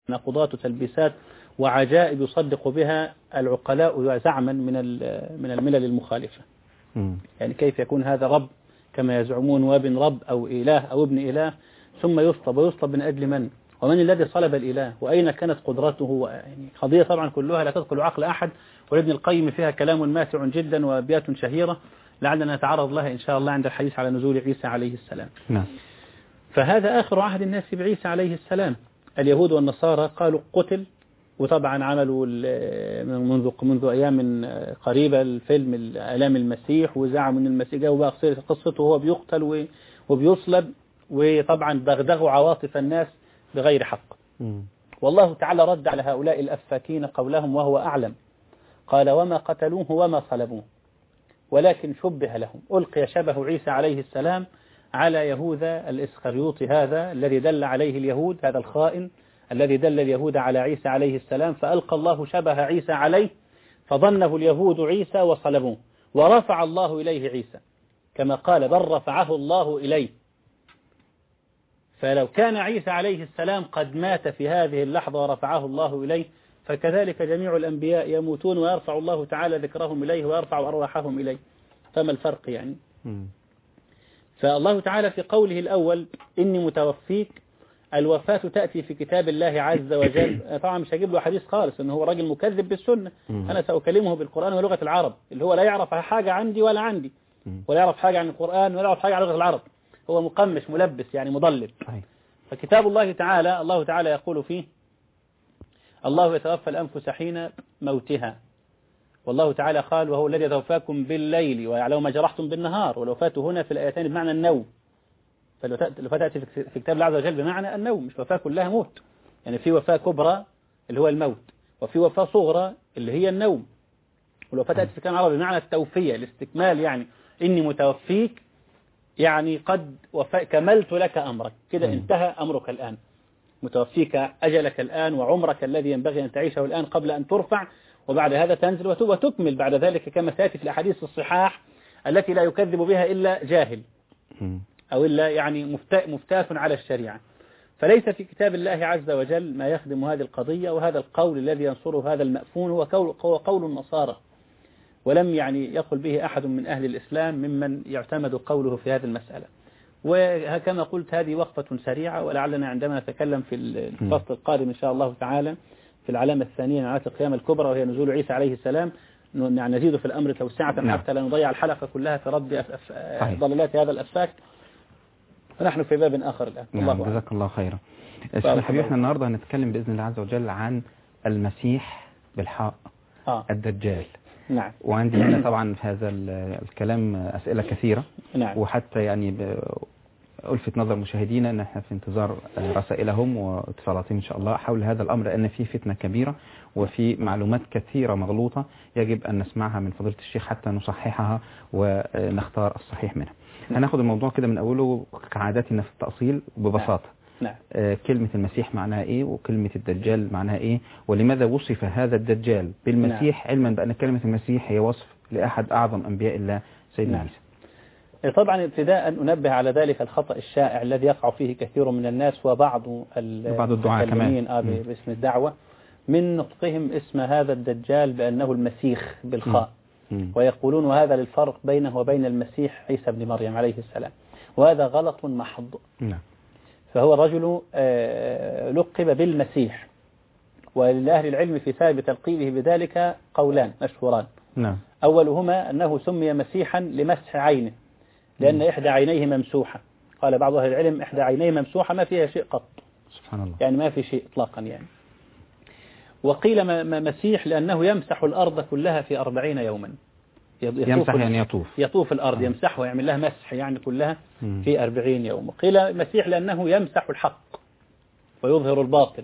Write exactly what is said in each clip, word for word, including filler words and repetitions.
تناقضات وتلبيسات وعجائب يصدق بها العقلاء زعما من من الملل المخالفة. يعني كيف يكون هذا رب كما يزعمون، وابن رب أو إله أو ابن إله، ثم يصلب، ويصلب من أجل من؟ ومن الذي صلب الإله؟ وأين كانت قدرته؟ يعني قضية طبعا كلها لا تدخل عقل أحد، ولابن القيم فيها كلام ماتع جدا وأبيات شهيرة لعلنا نتعرض لها إن شاء الله عند الحديث على نزول عيسى عليه السلام. نعم. فهذا آخر عهد الناس بعيسى عليه السلام. اليهود والنصارى قالوا قتل، وطبعا عملوا منذ منذ أيام قريبة الفيلم آلام المسيح، وزعموا أن المسيح جاء وبقى قصته وهو بيقتل وبيصلب، وطبعا دغدغوا عواطف الناس بغير حق. م. والله تعالى رد على هؤلاء الأفاكين قولهم وهو أعلم، قال وما قتلوه وما صلبوه ولكن شبه لهم. ألقي شبه عيسى عليه السلام على يهوذا الإسخريوطي هذا الذي دل عليه اليهود، هذا الخائن الذي دل اليهود على عيسى عليه السلام، فألقى الله شبه عيسى عليه فظنه اليهود عيسى وصلبوه، ورفع الله إليه عيسى كما قال بل رفعه الله إليه. فلو كان عيسى عليه السلام قد مات في هذه اللحظة ورفعه الله إليه، فكذلك جميع الأنبياء يموتون ويرفع الله تعالى ذكرهم إليه ويرفع أرواحهم إليه، فما الفرق يعني؟ م. فالله تعالى في قوله الأول إني متوفيك، الوفاة تأتي في كتاب الله عز وجل. طبعا مش هجيب له حديث خالص إنه هو راجل مكذب بالسنة، أنا سأكلمه بالقرآن ولغة العرب اللي هو لا يعرف حاجة عندي ولا عندي، ولا يعرف حاجة عن القرآن ولا يعرف حاجة عن لغة العرب، هو مقمش ملبس يعني مضلل. فكتاب الله تعالى الله تعالى يقول فيه الله يتوفى الأنفس حين موتها، والله تعالى قال وهو الذي يتوفاكم بالليل ويعلم ما جرحتم بالنهار، والوفاة هنا في الآيتين بمعنى النوم، فالوفاة تأتي في كتاب الله عز وجل بمعنى النوم، مش وفاة كلها موت، يعني في وفاة كبرى اللي هو الموت، وفي وفاة صغرى اللي هي النوم. والوفاة تأتي في كلام عربي بمعنى التوفية، الاستكمال، يعني إني متوفيك يعني قد وفا كملت لك أمرك كده، انتهى أمرك الآن، متوفيك أجلك الآن وعمرك الذي ينبغي أن تعيشه الآن قبل أن ترفع، وبعد هذا تنزل وتكمل بعد ذلك كما سيأتي في الأحاديث الصحاح التي لا يكذب بها إلا جاهل أو إلا يعني مفتاف على الشريعة. فليس في كتاب الله عز وجل ما يخدم هذه القضية، وهذا القول الذي ينصره هذا المأفون هو قول, هو قول النصارى، ولم يعني يقل به أحد من أهل الإسلام ممن يعتمد قوله في هذه المسألة. وكما قلت هذه وقفة سريعة، ولعلنا عندما نتكلم في الفصل القادم إن شاء الله تعالى في العلامة الثانية من علامات القيامة الكبرى وهي نزول عيسى عليه السلام نزيد في الأمر توسعة حتى لا نضيع الحلقة كلها في رد ضلالات هذا الأفاك، فنحن في باب آخر الآن. نعم جزاك الله خيرا. الشيخ حبيبي احنا النهاردة هنتكلم بإذن الله عز وجل عن المسيح بالحق آه. الدجال. نعم. وعندي هنا طبعا في هذا الكلام أسئلة كثيرة. نعم. وحتى يعني ألفت نظر مشاهدينا أن احنا في انتظار رسائلهم واتصالاتهم إن شاء الله حول هذا الأمر، لأن فيه فتنة كبيرة وفي معلومات كثيرة مغلوطة يجب أن نسمعها من فضيلة الشيخ حتى نصححها ونختار الصحيح منها. هناخد الموضوع كده من أوله كعاداتنا في التأصيل ببساطة. نعم. آه كلمة المسيح معناها إيه، وكلمة الدجال معناها إيه، ولماذا وصف هذا الدجال بالمسيح؟ نعم. علما بأن كلمة المسيح هي وصف لأحد أعظم أنبياء الله سيدنا عيسى. نعم. طبعا ابتداء أنبه على ذلك الخطأ الشائع الذي يقع فيه كثير من الناس وبعض بعض الدعاء كمان آه باسم الدعوة من نطقهم اسم هذا الدجال بأنه المسيح بالخاء، م. ويقولون وهذا للفرق بينه وبين المسيح عيسى بن مريم عليه السلام، وهذا غلط محض. نعم. فهو الرجل لقب بالمسيح، ولأهل العلم في سبب تلقيبه بذلك قولان مشهوران. نعم. أولهما أنه سمي مسيحا لمسح عينه، لأن إحدى عينيه ممسوحة، قال بعض أهل العلم إحدى عينيه ممسوحة ما فيها شيء قط، سبحان الله، يعني ما في شيء إطلاقا يعني. وقيل مسيح لأنه يمسح الأرض كلها في أربعين يوما، يمسح يعني يطوف يطوف الأرض، يمسحها ويعمل لها مسح يعني كلها في أربعين يوم. وقيل مسيح لأنه يمسح الحق ويظهر الباطل،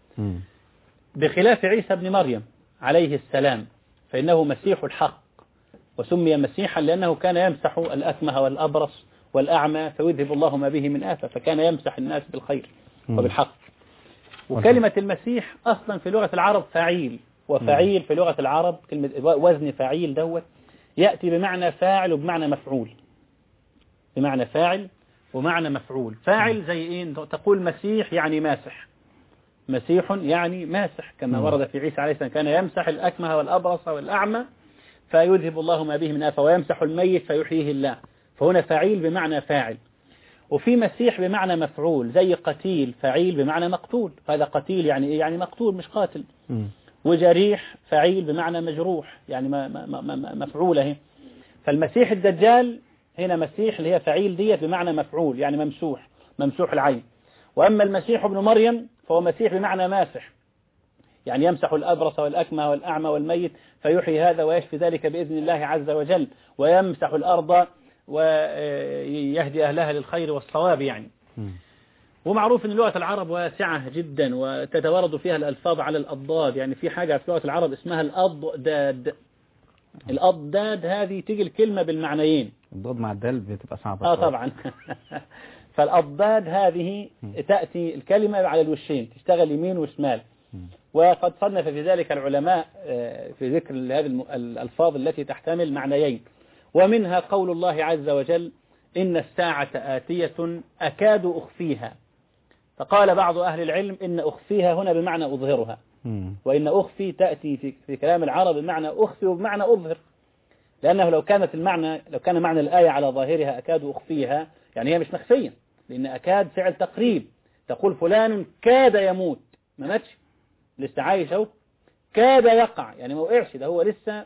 بخلاف عيسى بن مريم عليه السلام فإنه مسيح الحق، وسمي مسيحا لأنه كان يمسح الأكمه والأبرص والأعمى فيذهب الله ما به من آفة، فكان يمسح الناس بالخير وبالحق. وكلمة المسيح أصلا في لغة العرب فعيل، وفعيل في لغة العرب كلمة وزن فعيل دوت يأتي بمعنى فاعل وبمعنى مفعول، بمعنى فاعل ومعنى مفعول. فاعل زي إيه؟ تقول مسيح يعني ماسح، مسيح يعني ماسح، كما ورد في عيسى عليه السلام كان يمسح الأكمه والأبرص والأعمى فيذهب الله ما به من آفة، ويمسح الميت فيحييه الله. فهنا فعيل بمعنى فاعل. وفي مسيح بمعنى مفعول، زي قتيل فعيل بمعنى مقتول، هذا قتيل يعني إيه؟ يعني مقتول مش قاتل. م. وجريح فعيل بمعنى مجروح، يعني مفعولة. فالمسيح الدجال هنا مسيح اللي هي فعيل ديت بمعنى مفعول، يعني ممسوح ممسوح العين. وأما المسيح ابن مريم فهو مسيح بمعنى ماسح، يعني يمسح الأبرص والأكمه والأعمى والميت فيحيي هذا ويشفي ذلك بإذن الله عز وجل، ويمسح الأرض ويهدي أهلها للخير والصواب يعني. ومعروف أن لغة العرب واسعة جدا وتتوارد فيها الألفاظ على الأضداد، يعني في حاجة في لغة العرب اسمها الأضداد. الأضداد هذه تيجي الكلمة بالمعنيين. الضاد مع الدال بتبقى صعبة. آه طبعا. فالأضداد هذه تأتي الكلمة على الوشين، تشتغل يمين وشمال. وقد صنف في ذلك العلماء في ذكر هذه الألفاظ التي تحتمل معنيين، ومنها قول الله عز وجل إن الساعة آتية أكاد أخفيها. فقال بعض أهل العلم إن أخفيها هنا بمعنى أظهرها، وإن أخفي تأتي في, في كلام العرب بمعنى أخفي وبمعنى أظهر، لأنه لو كانت المعنى لو كان معنى الآية على ظاهرها أكاد أخفيها يعني هي مش مخفية، لأن أكاد فعل تقريب، تقول فلان كاد يموت، ما ماتش لسه عايش أهو، كاد يقع يعني ما وقعش، ده هو لسه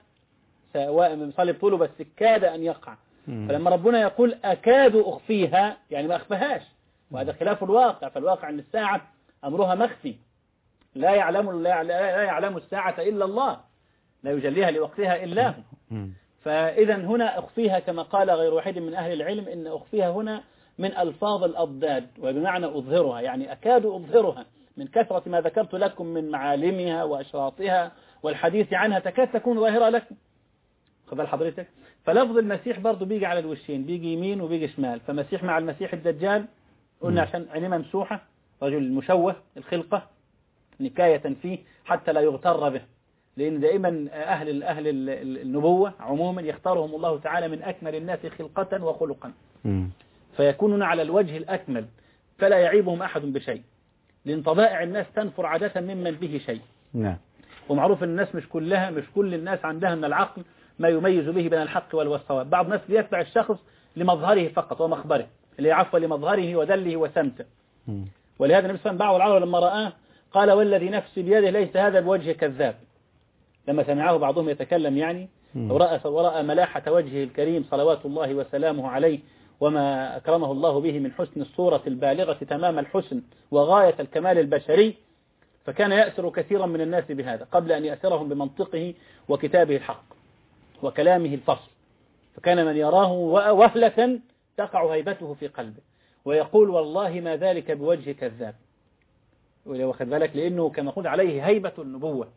صلب طوله بس كاد أن يقع. فلما ربنا يقول أكاد أخفيها يعني ما أخفهاش، وهذا خلاف الواقع. فالواقع أن الساعة أمرها مخفي، لا يعلم لا يعلم الساعة إلا الله، لا يجليها لوقتها إلا هو. فإذا هنا أخفيها كما قال غير واحد من أهل العلم إن أخفيها هنا من ألفاظ الأضداد، وبمعنى أظهرها، يعني أكاد أظهرها من كثرة ما ذكرت لكم من معالمها وأشراطها والحديث عنها تكاد تكون ظاهرة لكم. قبل حضرتك فلفظ المسيح برضو بيجي على الوشين، بيجي يمين وبيجي شمال. فمسيح مع المسيح الدجال قلنا عشان عينيه ممسوحة، رجل مشوه الخلقة نكاية فيه حتى لا يغتر به، لأن دائما أهل أهل النبوة عموما يختارهم الله تعالى من أكمل الناس خلقة وخلقا، فيكونون على الوجه الأكمل فلا يعيبهم أحد بشيء، لأن طبائع الناس تنفر عادة ممن به شيء. نعم. ومعروف أن الناس مش كلها مش كل الناس عندها من العقل ما يميز به بين الحق والصواب. بعض الناس بيتبع الشخص لمظهره فقط ومخبره، اللي يعفى لمظهره ودله وسمته. ولهذا النبي صلى الله عليه وسلم بعض العرب لما رآه قال والذي نفسي بيده ليس هذا بوجه كذاب. لما سمعه بعضهم يتكلم يعني ورأى, ورأى ملاحة وجهه الكريم صلوات الله وسلامه عليه وما أكرمه الله به من حسن الصورة البالغة تمام الحسن وغاية الكمال البشري، فكان يأسر كثيرا من الناس بهذا قبل أن يأسرهم بمنطقه وكتابه الحق وكلامه الفصل. فكان من يراه وهلة تقع هيبته في قلبه ويقول والله ما ذلك بوجه كذاب، واخد بالك، لأنه كما قلت عليه هيبة النبوة.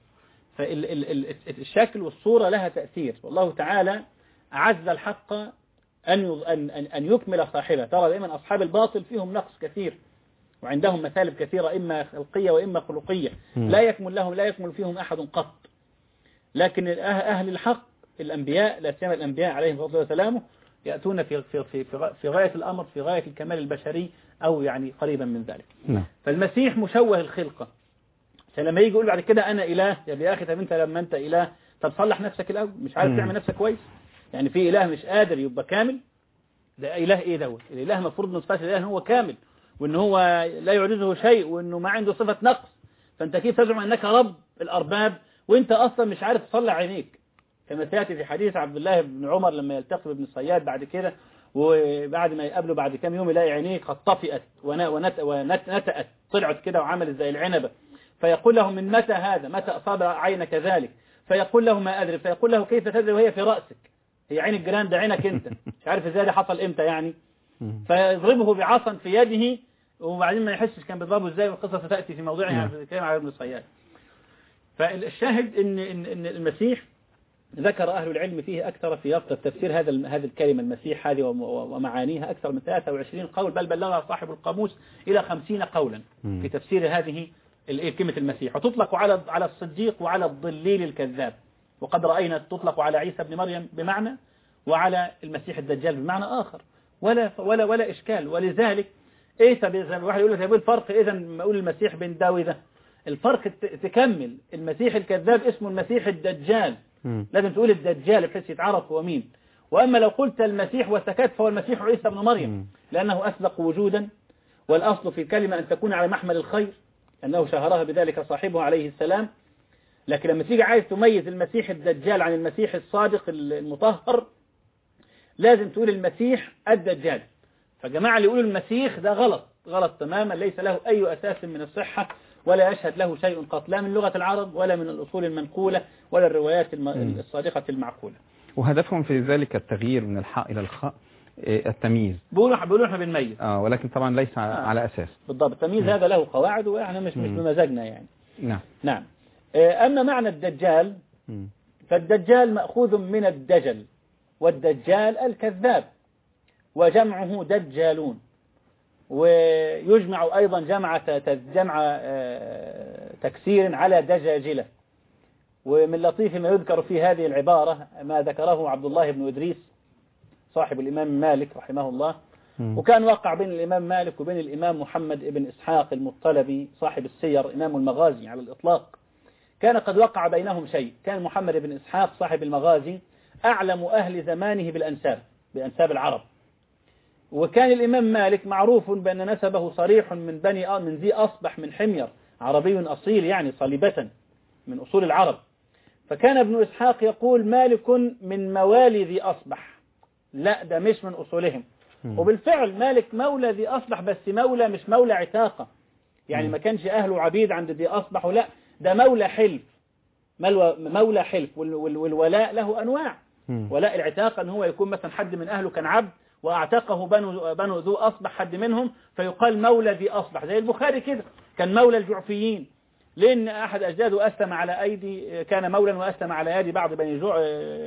فالشكل والصورة لها تأثير، والله تعالى أعز الحق أن أن أن يكمل صاحبه. ترى دائما أصحاب الباطل فيهم نقص كثير وعندهم مثالب كثيرة إما خلقية وإما خلقية، لا يكمل لهم لا يكمل فيهم أحد قط. لكن أهل الحق الأنبياء لا سيما الأنبياء عليهم الصلاة والسلام يأتون في في في في غاية الأمر في غاية الكمال البشري أو يعني قريبا من ذلك. نعم. فالمسيح مشوه الخلقة. فلما يجي يقول بعد كده أنا إله، يا أخي طب أنت لما أنت إله طب صلح نفسك الأول، مش عارف تعمل نفسك كويس، يعني في إله مش قادر يبقى كامل، ده إله إيه دوت؟ الإله مفروض من صفات الإله هو كامل وإن هو لا يعجزه شيء وإنه ما عنده صفة نقص، فأنت كيف تزعم أنك رب الأرباب وإنت أصلا مش عارف تصلح عينيك؟ كما سيأتي في حديث عبد الله بن عمر لما يلتقي بابن الصياد بعد كده، وبعد ما يقابله بعد كام يوم يلاقي عينيه قد طفئت ونتأت طلعت كده وعملت زي العنبة، فيقول له من متى هذا؟ متى أصاب عينك ذلك؟ فيقول له ما أدري، فيقول له كيف تدري وهي في رأسك؟ هي عين الجيران، ده عينك أنت، مش عارف ازاي ده حصل إمتى يعني. فيضربه بعصا في يده وبعدين ما يحسش كان بيضربه ازاي، والقصة ستأتي في موضوعها في كلام على ابن الصياد. فالشاهد إن إن إن المسيح ذكر أهل العلم فيه أكثر في يافطة تفسير هذا هذه الكلمة المسيح هذه ومعانيها أكثر من ثلاثة وعشرين قول، بل بلغها صاحب القاموس إلى خمسين قولا في تفسير هذه كلمة المسيح، وتطلق على على الصديق وعلى الضليل الكذاب، وقد رأينا تطلق على عيسى بن مريم بمعنى وعلى المسيح الدجال بمعنى آخر، ولا ولا ولا إشكال. ولذلك إيه طب الواحد يقول لك طيب الفرق إذا ما أقول المسيح بن داوي ده الفرق تكمل. المسيح الكذاب اسمه المسيح الدجال، م. لازم تقول الدجال بحيث يتعرف هو مين. وأما لو قلت المسيح وسكت فهو المسيح عيسى بن مريم، م. لأنه أسبق وجودا، والأصل في الكلمة أن تكون على محمل الخير، أنه شهرها بذلك صاحبه عليه السلام. لكن لما تيجي عايز تميز المسيح الدجال عن المسيح الصادق المطهر لازم تقول المسيح الدجال. فجماعة اللي يقولوا المسيح ده غلط غلط تماما، ليس له أي أساس من الصحة ولا يشهد له شيء قط، لا من لغة العرب ولا من الأصول المنقولة ولا الروايات الصادقة المعقولة. وهدفهم في ذلك التغيير من الحاء إلى الخاء، التمييز. بيقولوا بيقولوا احنا بنميز اه ولكن طبعا ليس آه. على أساس. بالضبط، التمييز م. هذا له قواعد واحنا مش مش بمزاجنا يعني. نعم نعم. أما معنى الدجال م. فالدجال مأخوذ من الدجل، والدجال الكذاب، وجمعه دجالون، ويجمع أيضا جمع جمع تكسير على دجاجلة. ومن لطيف ما يذكر في هذه العبارة ما ذكره عبد الله بن إدريس صاحب الإمام مالك رحمه الله، وكان وقع بين الإمام مالك وبين الإمام محمد بن إسحاق المطلبي صاحب السير إمام المغازي على الإطلاق. كان قد وقع بينهم شيء. كان محمد بن إسحاق صاحب المغازي أعلم أهل زمانه بالأنساب بأنساب العرب، وكان الإمام مالك معروف بأن نسبه صريح من بني من ذي أصبح من حمير، عربي أصيل يعني صليبة من أصول العرب. فكان ابن إسحاق يقول مالك من موالي ذي أصبح، لا ده مش من أصولهم. وبالفعل مالك مولى ذي أصبح، بس مولى مش مولى عتاقة، يعني ما كانش أهله عبيد عند ذي أصبح، لا ده مولى حلف، مولى حلف. والولاء له أنواع. ولاء العتاقة أن هو يكون مثلا حد من أهله كان عبد واعتقه بنو, بنو ذو أصبح حد منهم فيقال مولى ذي أصبح، زي البخاري كده كان مولى الجعفيين، لأن أحد أجداده أسلم على أيدي، كان مولا وأسلم على يد بعض بني جع...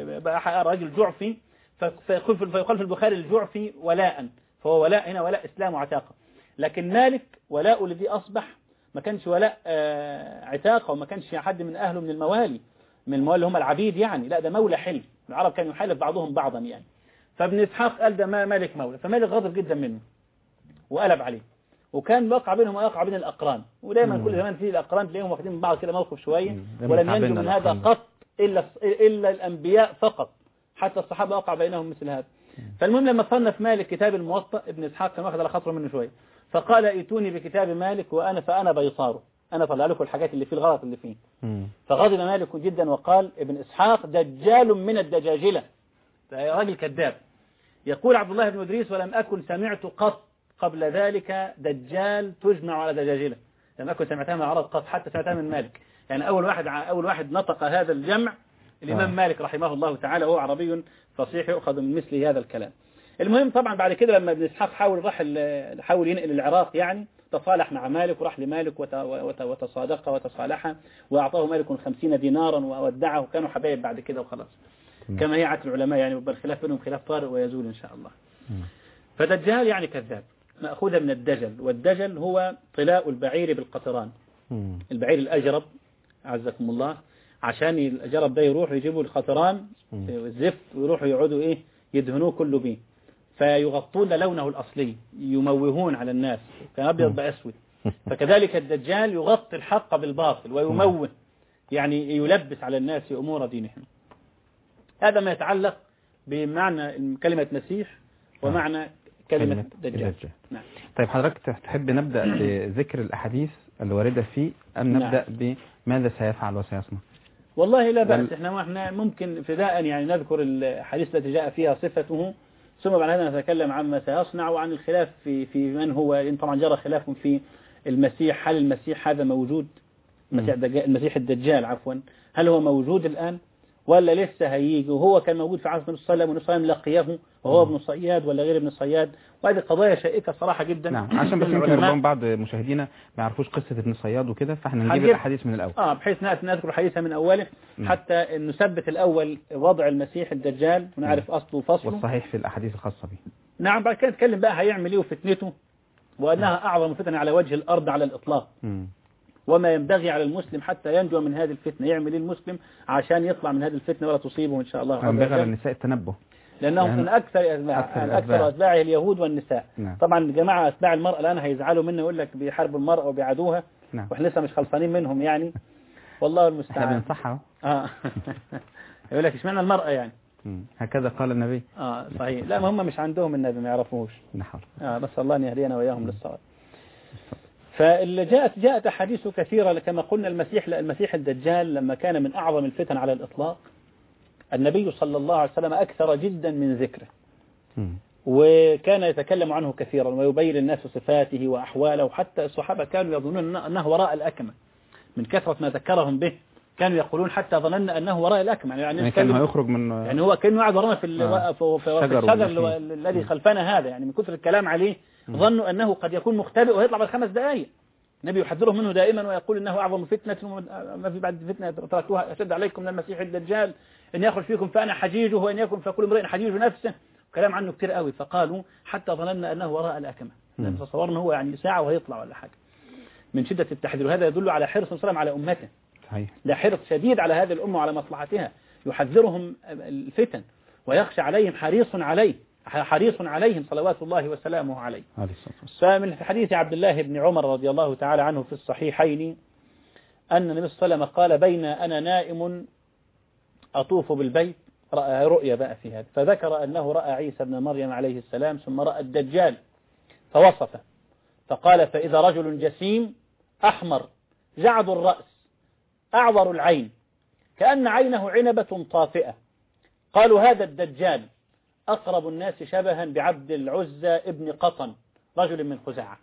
رجل جعفي، فيقول في البخاري الجعفي ولاء، فهو ولاء هنا ولاء إسلام وعتاقة. لكن مالك ولاء الذي أصبح ما كانش ولاء عتاقة، وما كانش حد من أهله من الموالي من الموالي اللي هم العبيد يعني، لا ده مولى حلف. العرب كانوا يحلف بعضهم بعضا يعني. فابن إسحاق قال ده ما مالك مولى، فمالك غضب جدا منه وقلب عليه، وكان واقع بينهم واقع بين الأقران، ودايما كل زمان في الأقران تلاقيهم واخدين من بعض كده موقف شوية، ولم ينجو من هذا قط إلا إلا الأنبياء فقط، حتى الصحابة وقع بينهم مثل هذا. فالمهم لما صنف مالك كتاب الموطأ، ابن إسحاق كان واخد على خاطره منه شوية، فقال ائتوني بكتاب مالك وأنا فأنا بيصاره، أنا طلع لكم الحاجات اللي فيه الغلط اللي فيه. فغضب مالك جدا وقال ابن إسحاق دجال من الدجاجلة، راجل كذاب. يقول عبد الله بن إدريس ولم أكن سمعت قط قبل ذلك دجال تجمع على دجاجلة، لم أكن سمعتها من العرب قط، حتى سمعتها من مالك. يعني أول واحد أول واحد نطق هذا الجمع الإمام آه. مالك رحمه الله تعالى، وهو عربي فصيح يؤخذ من مثل هذا الكلام. المهم طبعا بعد كده لما ابن إسحاق حاول راح حاول ينقل العراق يعني، تصالح مع مالك وراح لمالك وتصادق وتصالح، وأعطاه مالك خمسين دينارا وودعه، وكانوا حبايب بعد كده وخلاص، كما هي عادة العلماء يعني، بالخلاف بينهم خلاف طارئ ويزول إن شاء الله. فدجال يعني كذاب، مأخوذة من الدجل، والدجل هو طلاء البعير بالقطران. البعير الأجرب عزكم الله، عشان الأجرب ده يروح يجيبوا القطران الزفت ويروحوا يقعدوا إيه يدهنوه كله بيه، فيغطون لونه الأصلي، يموهون على الناس، كان أبيض بأسود. فكذلك الدجال يغطي الحق بالباطل ويموه، يعني يلبس على الناس أمور دينهم. هذا ما يتعلق بمعنى كلمة مسيح ومعنى كلمة دجال. نعم. طيب حضرتك تحب نبدأ بذكر الأحاديث الواردة فيه أم نبدأ نعم. بماذا سيفعل وسيصنع؟ والله لا بأس، احنا احنا ممكن ابتداء يعني نذكر الحديث التي جاء فيها صفته، ثم بعد هذا نتكلم عما سيصنع وعن الخلاف في في من هو، لأن طبعا جرى خلاف في المسيح، هل المسيح هذا موجود؟ المسيح الدجال المسيح الدجال عفوا هل هو موجود الآن ولا لسه هيجي؟ وهو كان موجود في عصر النبي صلى الله عليه وسلم لقيه وهو ابن صياد ولا غير ابن صياد؟ وهذه قضايا شائكة صراحة جدا. نعم. عشان بس يمكن ربما بعض مشاهدينا ما يعرفوش قصة ابن صياد وكده، فاحنا نجيب الحديث من الأول اه بحيث نذكر الحديث من أوله حتى نثبت الأول وضع المسيح الدجال ونعرف أصله وفصله والصحيح في الأحاديث الخاصة به. نعم. بعد كده نتكلم بقى هيعمل ايه وفتنته، وأنها أعظم فتنة على وجه الأرض على الإطلاق، م. وما ينبغي على المسلم حتى ينجو من هذه الفتنة، يعمل المسلم عشان يطلع من هذه الفتنة ولا تصيبه إن شاء الله. ينبغي على النساء التنبه، لأنهم من أكثر أتباع أكثر, أكثر أتباعه اليهود والنساء. نعم. طبعا جماعة أتباع المرأة الآن هيزعلوا منه، يقول لك بيحاربوا المرأة وبيعادوها، نعم. واحنا لسه مش خلصانين منهم يعني، والله المستعان. احنا بنصحها. اه يقول لك اشمعنى المرأة يعني. مم. هكذا قال النبي. اه صحيح. لا ما هم مش عندهم النبي، ما يعرفوش. نحن. اه بس الله ان يهدينا واياهم للصواب. فاللي جاءت جاءت احاديث كثيرة كما قلنا. المسيح المسيح الدجال لما كان من اعظم الفتن على الاطلاق، النبي صلى الله عليه وسلم اكثر جدا من ذكره. مم. وكان يتكلم عنه كثيرا ويبين الناس صفاته وأحواله، وحتى الصحابة كانوا يظنون أنه وراء الأكمة من كثرة ما ذكرهم به. كانوا يقولون حتى ظننا أنه وراء الأكمة يعني, يعني كان يخرج من يعني هو كان قاعد ورانا في آه. في, في الشجر الذي خلفنا هذا يعني. من كثر الكلام عليه ظنوا أنه قد يكون مختبئ ويطلع بعد خمس دقائق. النبي يحذرهم منه دائما ويقول إنه أعظم فتنة ما في بعد فتنة تركوها أشد عليكم من المسيح الدجال، إن يخرج فيكم فأنا حجيجه وإن يكن فكل امرئ حجيج نفسه. كلام عنه كتير قوي. فقالوا حتى ظننا أنه وراء الأكمة، تصورنا هو يعني ساعة وهيطلع ولا حاجة من شدة التحذير. وهذا يدل على حرص صلى الله عليه وسلم على أمته. صحيح. لا حرص شديد على هذه الأمة وعلى مصلحتها، يحذرهم الفتن ويخشى عليهم، حريص عليه حريص عليهم صلوات الله وسلامه عليه. فمن حديث عبد الله بن عمر رضي الله تعالى عنه في الصحيحين أن النبي صلى الله عليه وسلم قال: بين أنا نائم أطوف بالبيت، رأى رؤيا بقى في هذا، فذكر أنه رأى عيسى بن مريم عليه السلام ثم رأى الدجال فوصفه، فقال: فإذا رجل جسيم أحمر جعد الرأس أعور العين كأن عينه عنبة طافئة، قالوا هذا الدجال، أقرب الناس شبها بعبد العزى ابن قطن رجل من خزاعة.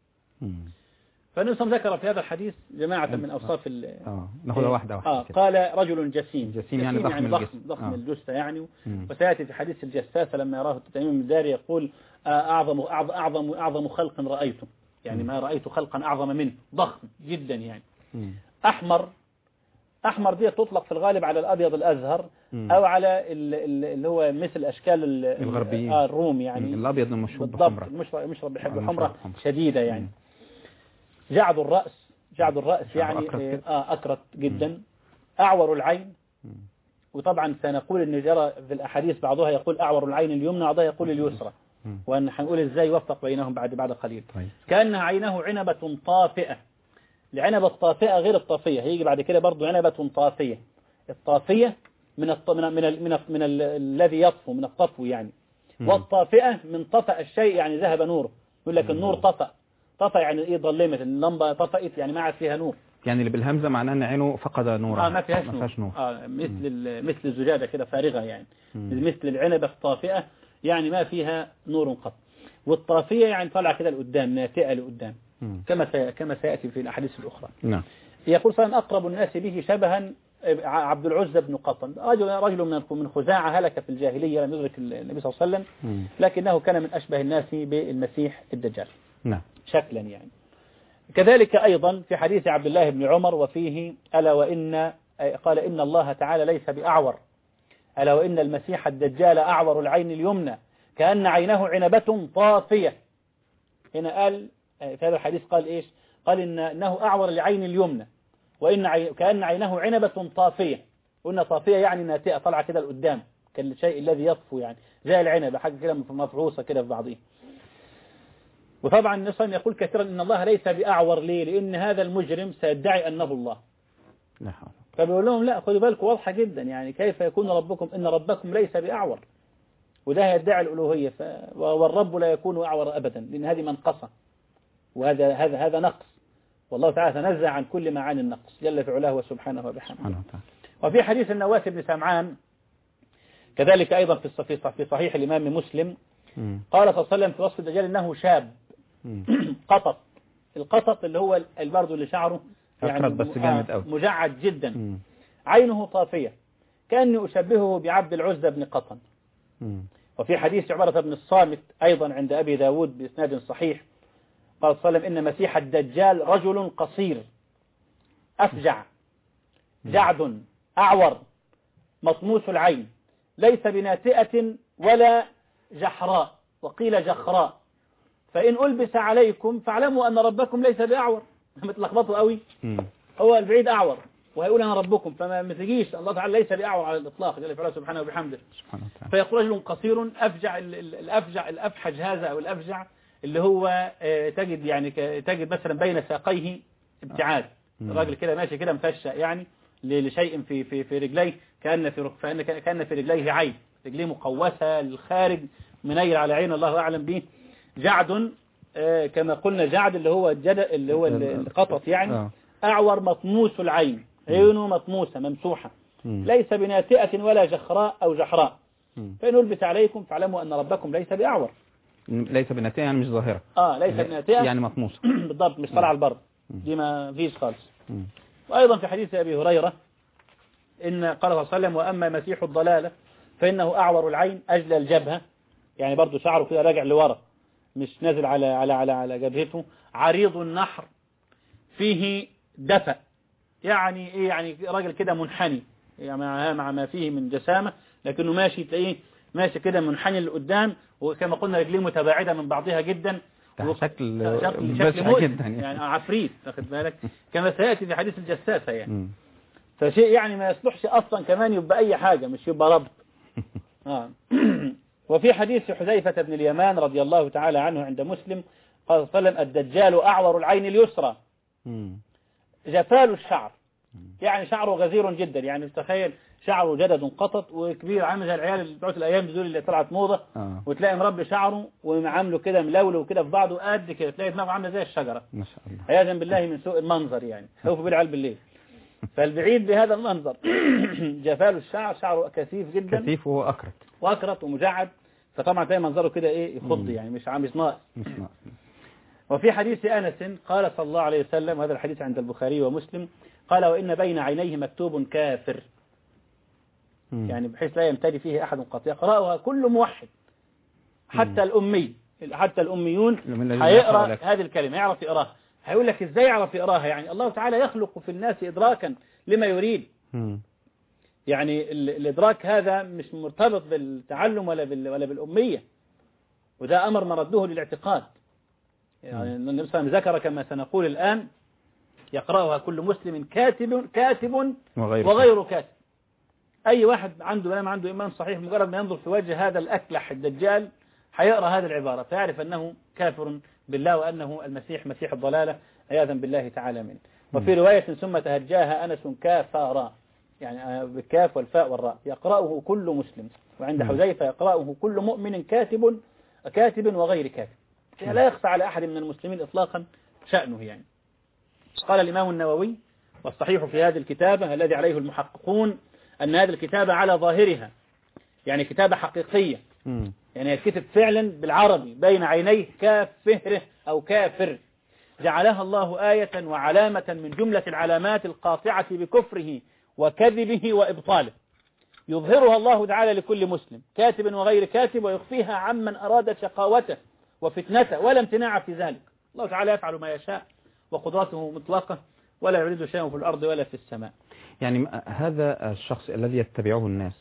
فنصم ذكر في هذا الحديث جماعة من أوصاف ال آه ناخذها واحدة واحدة. آه قال رجل جسيم. جسيم يعني ضخم يعني ضخم, ضخم آه. الجثة يعني. مم. وسيأتي في حديث الجساسة لما يراه تميم الداري يقول: أعظم أعظم أعظم خلق رأيته، يعني ما رأيت خلقا أعظم منه، ضخم جدا يعني. مم. أحمر أحمر دي تطلق في الغالب على الأبيض الأزهر مم. أو على اللي هو مثل أشكال الغربيين آه الروم يعني. الأبيض المشرب بحمرة، مشرب بحب الحمرة شديدة يعني. مم. جعد الرأس جعد الرأس يعني أكرت, آه أكرت جدا. مم. أعور العين. مم. وطبعا سنقول أن جرى في الأحاديث بعضها يقول أعور العين اليمنى وبعضها يقول اليسرى، وأن حنقول إزاي وفق بينهم بعد بعد قليل. طيب. كأنها عينه عنبة طافئة. العنبة الطافئة غير الطافية، هيجي بعد كده برضو عنبة طافية. الطافية من الط... من ال... من ال... من, ال... من ال... الذي يطفو من الطفو يعني. مم. والطافئة من طفأ الشيء يعني ذهب نوره. يقول لك النور طفأ. طفأ يعني ايه؟ ظلمت اللمبة، طفأت يعني ما عاد فيها نور. يعني اللي بالهمزة معناه ان عينه فقد نورها. اه ما فيهاش نور. نور. اه مثل مثل الزجاجة كده فارغة يعني. مم. مثل العنبة الطافئة يعني ما فيها نور قط. والطافية يعني طالعة كده لقدام، ناتئة لقدام. مم. كما سي... كما سيأتي في الأحاديث الأخرى. نعم. يقول صلى الله عليه وسلم: أقرب الناس به شبها عبد العزى بن قطن، رجل رجل من من خزاعة هلك في الجاهلية لم يدرك النبي صلى الله عليه وسلم، مم. لكنه كان من أشبه الناس بالمسيح الدجال. نعم. شكلا يعني. كذلك أيضا في حديث عبد الله بن عمر وفيه: ألا وإن قال إن الله تعالى ليس بأعور، ألا وإن المسيح الدجال أعور العين اليمنى كأن عينه عنبة طافية. هنا قال في هذا الحديث قال إيش؟ قال إن إنه أعور العين اليمنى وإن عي... كأن عينه عنبة طافية. قلنا طافية يعني ناتئة طالعة كده لقدام كالشيء الذي يطفو يعني زي العنبة، حاجة كده مفعوصة كده في بعضها. وطبعا نصن يقول كثيرا إن الله ليس بأعور. ليه؟ لأن هذا المجرم سيدعي أنه الله. لا حول. فبيقول لهم لا، خذوا بالكم واضحة جدا يعني، كيف يكون ربكم إن ربكم ليس بأعور، وده يدعي الألوهية. ف... والرب لا يكون أعور أبدا، لأن هذه منقصة، وهذا هذا هذا نقص، والله تعالى تنزه عن كل معاني النقص جل في علاه وسبحانه وبحمده. وفي حديث النواس بن سمعان كذلك أيضا في في صحيح الإمام مسلم قال صلى الله عليه وسلم في وصف الدجال إنه شاب قطط. القطط اللي هو البرد اللي شعره يعني بس جامد أوي مجعد جدا. مم. عينه طافية كأني أشبهه بعبد العزى بن قطن. مم. وفي حديث عبارة بن الصامت أيضا عند أبي داود بإسناد صحيح قال صلى الله عليه وسلم: إن مسيح الدجال رجل قصير أفجع جعد أعور مطموس العين ليس بناتئة ولا جحراء، وقيل جخراء، فإن ألبس عليكم فاعلموا أن ربكم ليس بأعور. متلخبطوا قوي. هو البعيد أعور وهيقول أنا ربكم، فما مثجيش الله تعالى ليس بأعور على الإطلاق جل في علاه سبحانه وبحمده. فيقول رجل قصير أفجع. الأفجع الأفحج هذا أو الأفجع اللي هو تجد يعني تجد مثلا بين ساقيه ابتعاد. الراجل كده ماشي كده مفشى يعني لشيء في في في رجليه، كأن في كأن كأن في رجليه عين، رجليه مقوسة للخارج منير على عين الله أعلم به. جعد آه كما قلنا، جعد اللي هو الجد اللي هو القطط يعني، أعور مطموس العين، عينه مطموسة ممسوحة، ليس بناتئة ولا جخراء أو جحراء، فإن ألبس عليكم فاعلموا أن ربكم ليس بأعور. ليس بناتئة يعني مش ظاهرة، اه ليس بناتئة يعني مطموسة بالضبط، مش طالعة البرد، دي ما فيش خالص. وأيضا في حديث أبي هريرة إن قال صلى الله عليه وسلم: وأما مسيح الضلالة فإنه أعور العين أجل الجبهة، يعني برضو شعره كده راجع لورا مش نازل على على على على جبهته، عريض النحر فيه دفأ، يعني إيه يعني راجل كده منحني يعني مع ما فيه من جسامة، لكنه ماشي تلاقيه ماشي كده منحني لقدام، وكما قلنا رجليه متباعدة من بعضها جدا، شكل شكل, شكل جدا يعني عفريت، واخد بالك كما سيأتي في حديث الجساسة يعني. فشيء يعني ما يصلحش أصلا كمان يبقى أي حاجة، مش يبقى ربط. آه. وفي حديث حذيفة بن اليمان رضي الله تعالى عنه عند مسلم قال صلى الله عليه وسلم: الدجال أعور العين اليسرى جفال الشعر، يعني شعره غزير جدا، يعني تخيل شعره جدد قطط وكبير عامل زي العيال اللي بتوع الايام دول اللي طلعت موضه، آه. وتلاقي مربي شعره وعامله كده ملولو كده في بعضه قد كده، تلاقي دماغه عامله زي الشجره ما شاء الله، عياذا بالله من سوء المنظر يعني، خوف بالعيال بالليل. فالبعيد بهذا المنظر جفال الشعر، شعره كثيف جدا، كثيف وهو اكرت واكرت ومجعد، فطبعا تلاقي منظره كده ايه يخض يعني، مش مش ناقص. وفي حديث أنس قال صلى الله عليه وسلم، وهذا الحديث عند البخاري ومسلم، قال: وإن بين عينيه مكتوب كافر، يعني بحيث لا يمتدي فيه أحد قط، يقرأها كل موحد حتى الأمي، حتى الأميون هيقرأ هذه الكلمة يعرف يقراها. هيقول لك إزاي يعرف يقراها؟ يعني الله تعالى يخلق في الناس إدراكا لما يريد، يعني الإدراك هذا مش مرتبط بالتعلم ولا ولا بالأمية، وده أمر مرده للاعتقاد. يعني النبي صلى الله عليه وسلم ذكر كما سنقول الآن: يقرأها كل مسلم كاتب كاتب وغير, وغير كاتب. أي واحد عنده ما عنده إيمان صحيح مجرد ما ينظر في وجه هذا الأكلح الدجال هيقرأ هذه العبارة فيعرف أنه كافر بالله وأنه المسيح مسيح الضلالة عياذا بالله تعالى منه. وفي رواية: ثم تهجاها أنس كافارا، يعني بالكاف والفاء والراء، يقرأه كل مسلم. وعند حذيفة: يقرأه كل مؤمن كاتب كاتب وغير كاتب، لا يخفى على أحد من المسلمين إطلاقا شأنه يعني. قال الإمام النووي: والصحيح في هذه الكتابة الذي عليه المحققون أن هذه الكتابة على ظاهرها يعني كتابة حقيقية، يعني الكتب فعلا بالعربي بين عينيه كافره أو كافر، جعلها الله آية وعلامة من جملة العلامات القاطعة بكفره وكذبه وإبطاله، يظهرها الله تعالى لكل مسلم كاتب وغير كاتب، ويخفيها عمن أراد شقاوته وفتنته، ولا امتناع في ذلك. الله تعالى يفعل ما يشاء وقدرته مطلقة، ولا يريد شيء في الأرض ولا في السماء. يعني هذا الشخص الذي يتبعه الناس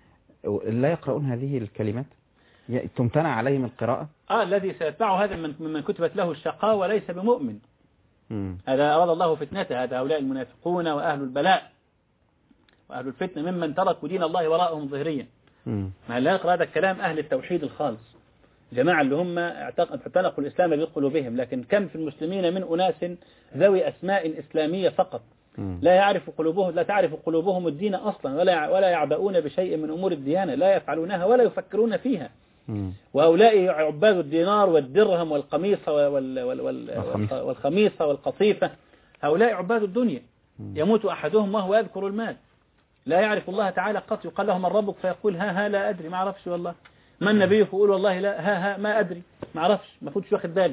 لا يقرؤون هذه الكلمات، تمتنع عليهم القراءة؟ آه الذي سيتبعه هذا من من كتبت له الشقاء وليس بمؤمن. مم. هذا أراد الله فتنته، هذا هؤلاء المنافقون وأهل البلاء وأهل الفتنة ممن تركوا دين الله وراءهم ظهريا. ما لا يقرأ هذا الكلام أهل التوحيد الخالص، جماعة اللي هم اعتنقوا الإسلام بقلوبهم، لكن كم في المسلمين من أناس ذوي أسماء إسلامية فقط، لا يعرف قلوبهم لا تعرف قلوبهم الدين أصلا، ولا ولا يعبؤون بشيء من أمور الديانة، لا يفعلونها ولا يفكرون فيها. وهؤلاء عباد الدينار والدرهم والقميصة وال وال وال والخميصة والقطيفة، هؤلاء عباد الدنيا، يموت أحدهم وهو يذكر المال، لا يعرف الله تعالى قط. يقال له: من ربك؟ فيقول: ها ها لا أدري، ما أعرفش والله. ما النبي؟ يقول: والله لا، ها ها ما أدري، ما أعرفش، ما كنتش واخد بالي.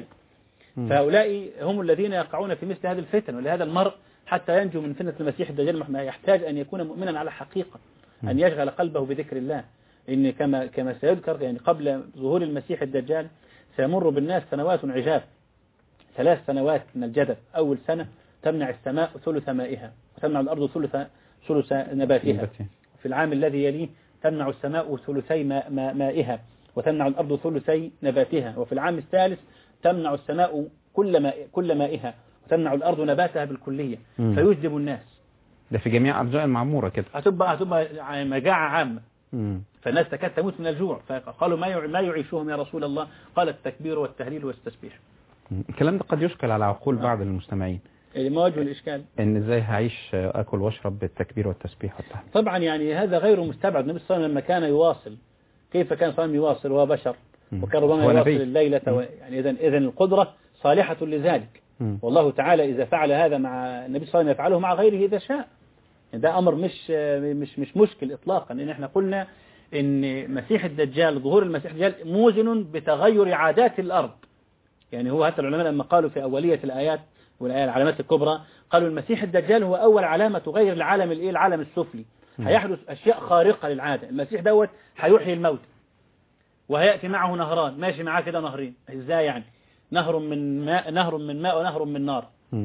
فهؤلاء هم الذين يقعون في مثل هذه الفتن. ولهذا المرء حتى ينجو من فتنة المسيح الدجال ما يحتاج أن يكون مؤمنا على حقيقة، أن يشغل قلبه بذكر الله. إن كما كما سيذكر يعني قبل ظهور المسيح الدجال سيمر بالناس سنوات عجاف، ثلاث سنوات من الجدب. أول سنة تمنع السماء ثلث مائها، وتمنع الأرض ثلث ثلث نباتها. في العام الذي يليه تمنع السماء ثلثي مائها، وتمنع الأرض ثلثي نباتها. وفي العام الثالث تمنع السماء كل ماء كل مائها، وتمنع الأرض نباتها بالكلية. مم. فيجذب الناس، ده في جميع أرجاء المعمورة كده، هتبقى هتبقى مجاعة عامة. مم. فالناس تكاد تموت من الجوع، فقالوا: ما ما يعيشهم يا رسول الله؟ قال: التكبير والتهليل والتسبيح. الكلام ده قد يشكل على عقول بعض المستمعين. ما وجه الإشكال؟ إن إزاي هعيش أكل وأشرب بالتكبير والتسبيح والتحميد. طبعا يعني هذا غير مستبعد. النبي صلى الله عليه وسلم لما كان يواصل، كيف كان صلى الله عليه وسلم يواصل وهو بشر، وكان ربما يواصل الليلة و... يعني إذن إذن القدرة صالحة لذلك. م. والله تعالى إذا فعل هذا مع النبي صلى الله عليه وسلم يفعله مع غيره إذا شاء. ده أمر مش مش مش مشكل إطلاقا. إن إحنا قلنا إن مسيح الدجال، ظهور المسيح الدجال موزن بتغير عادات الأرض. يعني هو حتى العلماء لما قالوا في أولية الآيات والآيات العلامات الكبرى قالوا المسيح الدجال هو أول علامة تغير العالم الإيه العالم السفلي. هيحدث أشياء خارقة للعادة. المسيح دوت هيحيي الموت، وهيأتي معه نهران، ماشي معاه كده نهرين. إزاي يعني؟ نهر من ماء نهر من ماء ونهر من نار.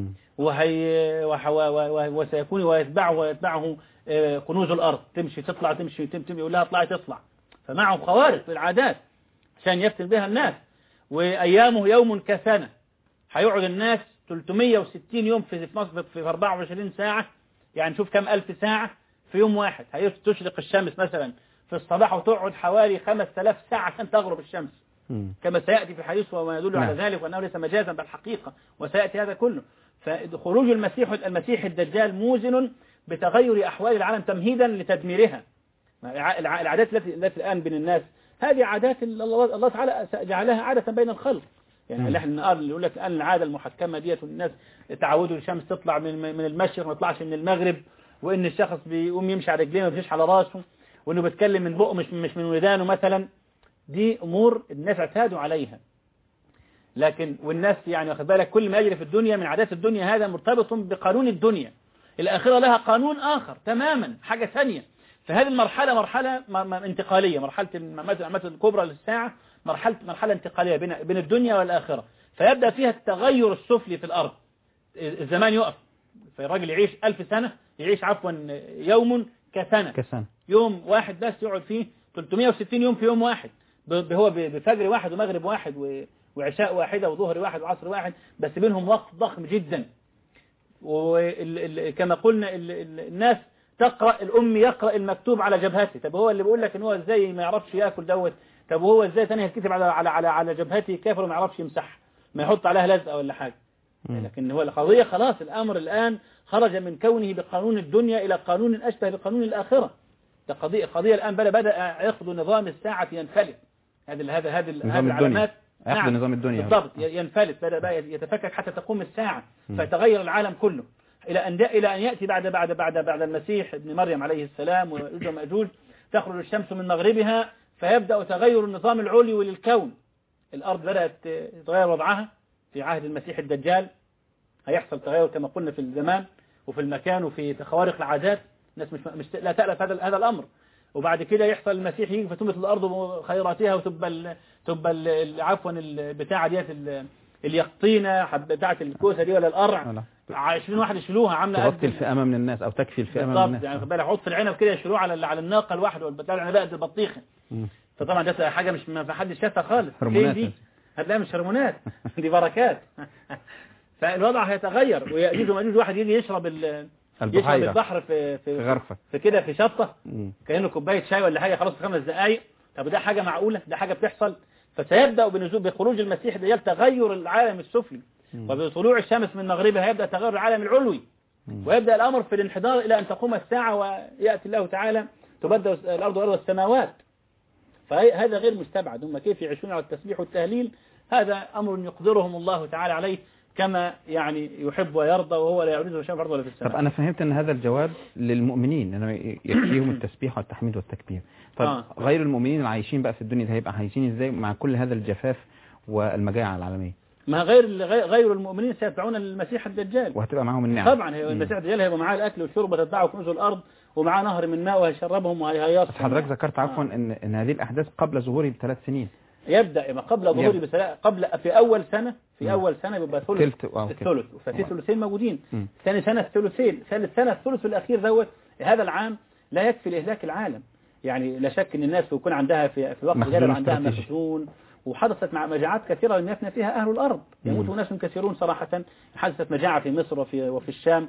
وهي وسيكون ويتبعه ويتبعه كنوز الأرض، تمشي تطلع تمشي تمشي يقول لها اطلعي تطلع. فمعه خوارق للعادات عشان يفتن بها الناس. وأيامه يوم كسنة، هيقعد الناس ثلاثمئة وستين يوم في مصر في أربعة وعشرين ساعة. يعني شوف كم ألف ساعة في يوم واحد. هتشرق الشمس مثلا في الصباح وتقعد حوالي خمسة آلاف ساعة عشان تغرب الشمس، كما سيأتي في حديث وما يدل على ذلك، وأنه ليس مجازا بل حقيقة، وسيأتي هذا كله. فخروج المسيح المسيح الدجال موزن بتغير أحوال العالم تمهيدا لتدميرها. العادات التي التي الآن بين الناس هذه عادات الله الله تعالى جعلها عادة بين الخلق. يعني اللي احنا اللي يقول لك الآن العادة المحكمة ديت، والناس تعودوا الشمس تطلع من من المشرق ما تطلعش من المغرب، وإن الشخص بيقوم يمشي على رجليه ما بيمشيش على راسه، وإنه بيتكلم من بقه مش مش من ودانه مثلا. دي أمور الناس اعتادوا عليها. لكن والناس يعني واخد بالك كل ما يجري في الدنيا من عادات الدنيا هذا مرتبط بقانون الدنيا. الآخرة لها قانون آخر تماما، حاجة ثانية. فهذه المرحلة مرحلة انتقالية، مرحلة الممات الكبرى للساعة مرحلة مرحلة انتقالية بين بين الدنيا والآخرة. فيبدأ فيها التغير السفلي في الأرض. الزمان يقف، فالراجل يعيش ألف سنة، يعيش عفوا يوم كسنة. كسنة. يوم واحد بس يقعد فيه ثلاثمئة وستين يوم في يوم واحد، هو بفجر واحد ومغرب واحد وعشاء واحدة وظهر واحد وعصر واحد، بس بينهم وقت ضخم جدا. وكما قلنا الناس تقرأ، الأم يقرأ المكتوب على جبهته. طب هو اللي بيقول لك ان هو ازاي ما يعرفش ياكل دوت، طب وهو ازاي ثاني يكتب على على على على جبهته كافر وما يعرفش يمسح، ما يحط عليها لزقه ولا حاجه. لكن هو القضيه خلاص الامر الان خرج من كونه بقانون الدنيا الى قانون اشبه بقانون الاخره. القضيه القضيه الان بدا بدا عقد نظام الساعه ينفلت. هذا هذا هذه العلامات عقد نعم. نظام الدنيا بالضبط ينفلت، بدا بقى يتفكك حتى تقوم الساعه، فيتغير العالم كله الى ان الى ان ياتي بعد بعد بعد بعد المسيح ابن مريم عليه السلام ويأجوج ومأجوج، تخرج الشمس من مغربها، فيبدأ تغير النظام العلوي للكون. الأرض بدأت تغير وضعها في عهد المسيح الدجال. هيحصل تغير كما قلنا في الزمان وفي المكان وفي خوارق العادات. الناس مش, مش لا تألف هذا هذا الأمر. وبعد كده يحصل المسيح يجي فتنبت الأرض خيراتها وتبقى تبقى عفوا البتاعة ديت اليقطينة بتاعة الكوسة دي ولا القرع عشرين واحد يشيلوها عامله تغطي الفئامه من الناس او تكفي الفئامه من الناس. يعني خد بالك عطف العنب كده يشيلوه على على الناقه الواحده والبتاع العنب قد البطيخه. فطبعا ده حاجه مش ما حدش شافها خالص. هرمونات دي هتلاقيها مش هرمونات دي بركات. فالوضع هيتغير. ويأجوج ومأجوج واحد يجي يشرب يشرب البحر في في غرفه في كده في شطه كانه كوبايه شاي ولا حاجه خلاص في خمس دقائق. طب ده حاجه معقوله؟ ده حاجه بتحصل. فسيبدأ بنزول بخروج المسيح الدجال تغير العالم السفلي، وبطلوع الشمس من مغربها يبدأ تغير العالم العلوي، ويبدأ الأمر في الانحدار إلى أن تقوم الساعة ويأتي الله تعالى تبدأ الأرض والأرض والسماوات. فهذا غير مستبعد. هم كيف يعيشون على التسبيح والتهليل هذا أمر يقدرهم الله تعالى عليه كما يعني يحب ويرضى، وهو لا يعرضه شيء في الأرض ولا في السماء. طب أنا فهمت أن هذا الجواب للمؤمنين أنه يكفيهم التسبيح والتحميد والتكبير. طب آه. غير المؤمنين العايشين بقى في الدنيا ده هيبقى عايشين إزاي مع كل هذا الجفاف والمجاعة العالمية؟ ما غير غير المؤمنين سيتبعون المسيح الدجال وهتبقى معهم النعم. طبعا المسيح الدجال هيبقى معاه الأكل والشرب وتتبعه كنوز الأرض ومعاه نهر من ماء وهيشربهم وهيصحى. حضرتك ذكرت عفوا آه. ان ان هذه الأحداث قبل ظهوره بثلاث سنين. يبدأ ما قبل ظهوره بثلاث قبل في أول سنة في م. أول سنة بيبقى ثلث الثلث ففي ثلثين موجودين. ثاني سنة الثلثين، ثالث سنة الثلث الأخير دوت. هذا العام لا يكفي لإهلاك العالم. يعني لا شك ان الناس يكون عندها في في وقت غير عندها مخزون، وحدثت مع مجاعات كثيرة لم يفنى فيها أهل الأرض، يموت ناس كثيرون صراحة. حدثت مجاعة في مصر وفي وفي الشام،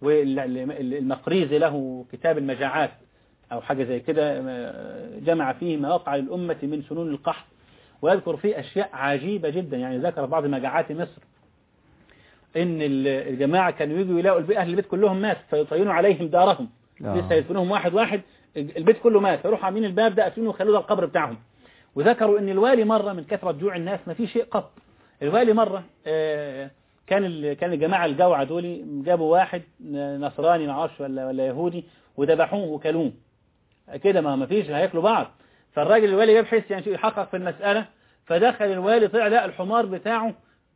والمقريزي له كتاب المجاعات أو حاجة زي كده جمع فيه ما وقع للأمة من سنون القحط، ويذكر فيه أشياء عجيبة جدا. يعني ذكر بعض مجاعات مصر ان الجماعة كانوا يجوا يلاقوا أهل البيت كلهم مات فيطينوا عليهم دارهم آه. لسه يدفنوهم واحد واحد، البيت كله مات، فيروحوا عاملين الباب ده قافلينه وخلوه ده القبر بتاعهم. وذكروا ان الوالي مرة من كثرة جوع الناس ما في شيء قط، الوالي مرة آه كان كان الجماعة الجوعة دول جابوا واحد نصراني ما اعرفش ولا ولا يهودي وذبحوه وكلوه كده، ما ما فيش هياكلوا بعض. فالراجل الوالي جاب حس يعني يحقق في المسألة، فدخل الوالي طلع لا الحمار بتاعه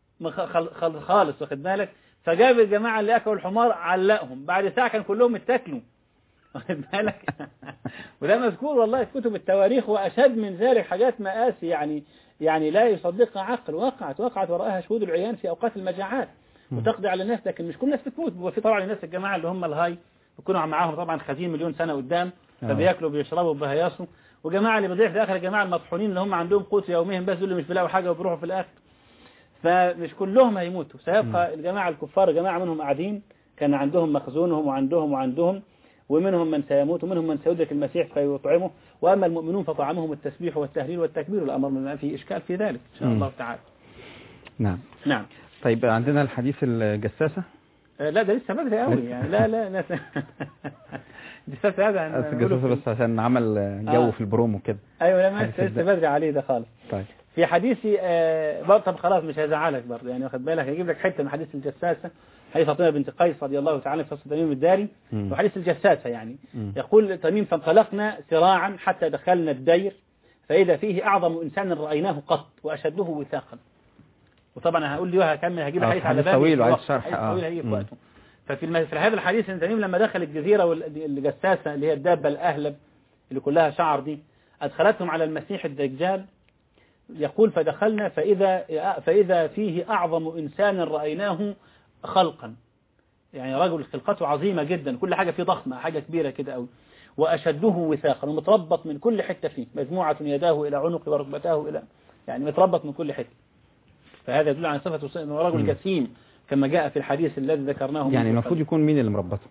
خالص واخد بالك، فجاب الجماعة اللي اكلوا الحمار علقهم، بعد ساعة كان كلهم اتاكلوا واخد بالك. وده مذكور والله في كتب التواريخ، واشد من ذلك حاجات مآسي يعني يعني لا يصدقها عقل، وقعت وقعت وراءها شهود العيان في اوقات المجاعات وتقضي على الناس، لكن مش كل الناس بتموت. وفي طبعا الناس الجماعة اللي هم الهاي بيكونوا معاهم طبعا خزين مليون سنة قدام، فبياكلوا بيشربوا بهياصوا، وجماعة اللي بيضيع في الاخر الجماعة المطحونين اللي هم عندهم قوت يوميهم بس، دول اللي مش بيلاقوا حاجة وبيروحوا في الاخر. فمش كلهم هيموتوا، سيبقى الجماعة الكفار جماعة منهم قاعدين كان عندهم مخزونهم وعندهم وعندهم، ومنهم من سيموت ومنهم من سيدرك المسيح فيطعمه، وأما المؤمنون فطعمهم التسبيح والتهليل والتكبير، والأمر ما في إشكال في ذلك إن شاء الله تعالى. نعم نعم. طيب عندنا الحديث الجساسة. لا ده لسه بدري قوي يعني، لا لا لا الجساسة هذا الجساسة بس عشان عمل جو آه. في البرومو كده. أيوة لا ما لسه بدري عليه ده خالص. طيب في حديثي آه طب خلاص مش هزعلك برضه يعني واخد بالك، هجيب لك حتة من حديث الجساسة، حديث فاطمة بنت قيس رضي الله تعالى في قصة تميم الداري، وحديث الجساسة يعني مم. يقول تميم فانطلقنا سراعا حتى دخلنا الدير فإذا فيه أعظم إنسان رأيناه قط وأشده وثاقا. وطبعا هقول لي وهكمل هجيب آه حديث على بالي طويل وعايز شرح اه طويل هيجي في وقته. ففي في هذا الحديث ان تميم لما دخل الجزيرة والجساسة اللي هي الدابة الأهلب اللي كلها شعر دي أدخلتهم على المسيح الدجال، يقول فدخلنا فإذا فإذا فيه أعظم إنسان رأيناه خلقا، يعني رجل خلقته عظيمة جدا، كل حاجة فيه ضخمة، حاجة كبيرة كده قوي، وأشده وثاقا ومتربط من كل حتة فيه، مجموعة يداه إلى عنق وركبتاه إلى يعني متربط من كل حتة. فهذا يدل على صفة أنه رجل جسيم كما جاء في الحديث الذي ذكرناه. يعني المفروض يكون مين اللي مربطه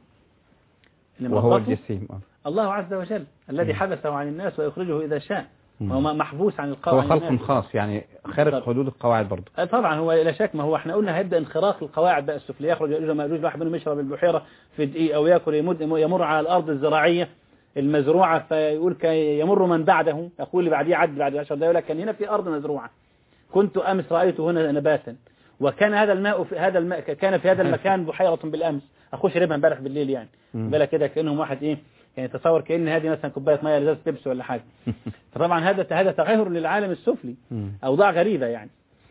وهو الجسيم؟ الله عز وجل الذي حبسه عن الناس ويخرجه إذا شاء، هو محبوس عن القواعد، هو خلق خاص يعني خارج حدود القواعد برضه. طبعا هو لا شك، ما هو احنا قلنا هيبدا انخراق القواعد بقى السفليه، يخرج يجوز ما يجوز واحد منهم يشرب البحيره في دقيقه او ياكل يمد يمر على الارض الزراعيه المزروعه فيقول يمر من بعده، يقول اللي بعديه عد بعد عشر دقائق يقول لك كان هنا في ارض مزروعه كنت امس رايت هنا نباتا وكان هذا الماء في هذا الماء كان في هذا المكان بحيره بالامس اخوش شربها امبارح بالليل يعني بالك كده كانهم واحد ايه يعني تصور كأن هذه مثلا كوبايه ميه لازم بيبسي ولا حاجه. فطبعا هذا هذا تغير للعالم السفلي، اوضاع غريبه يعني.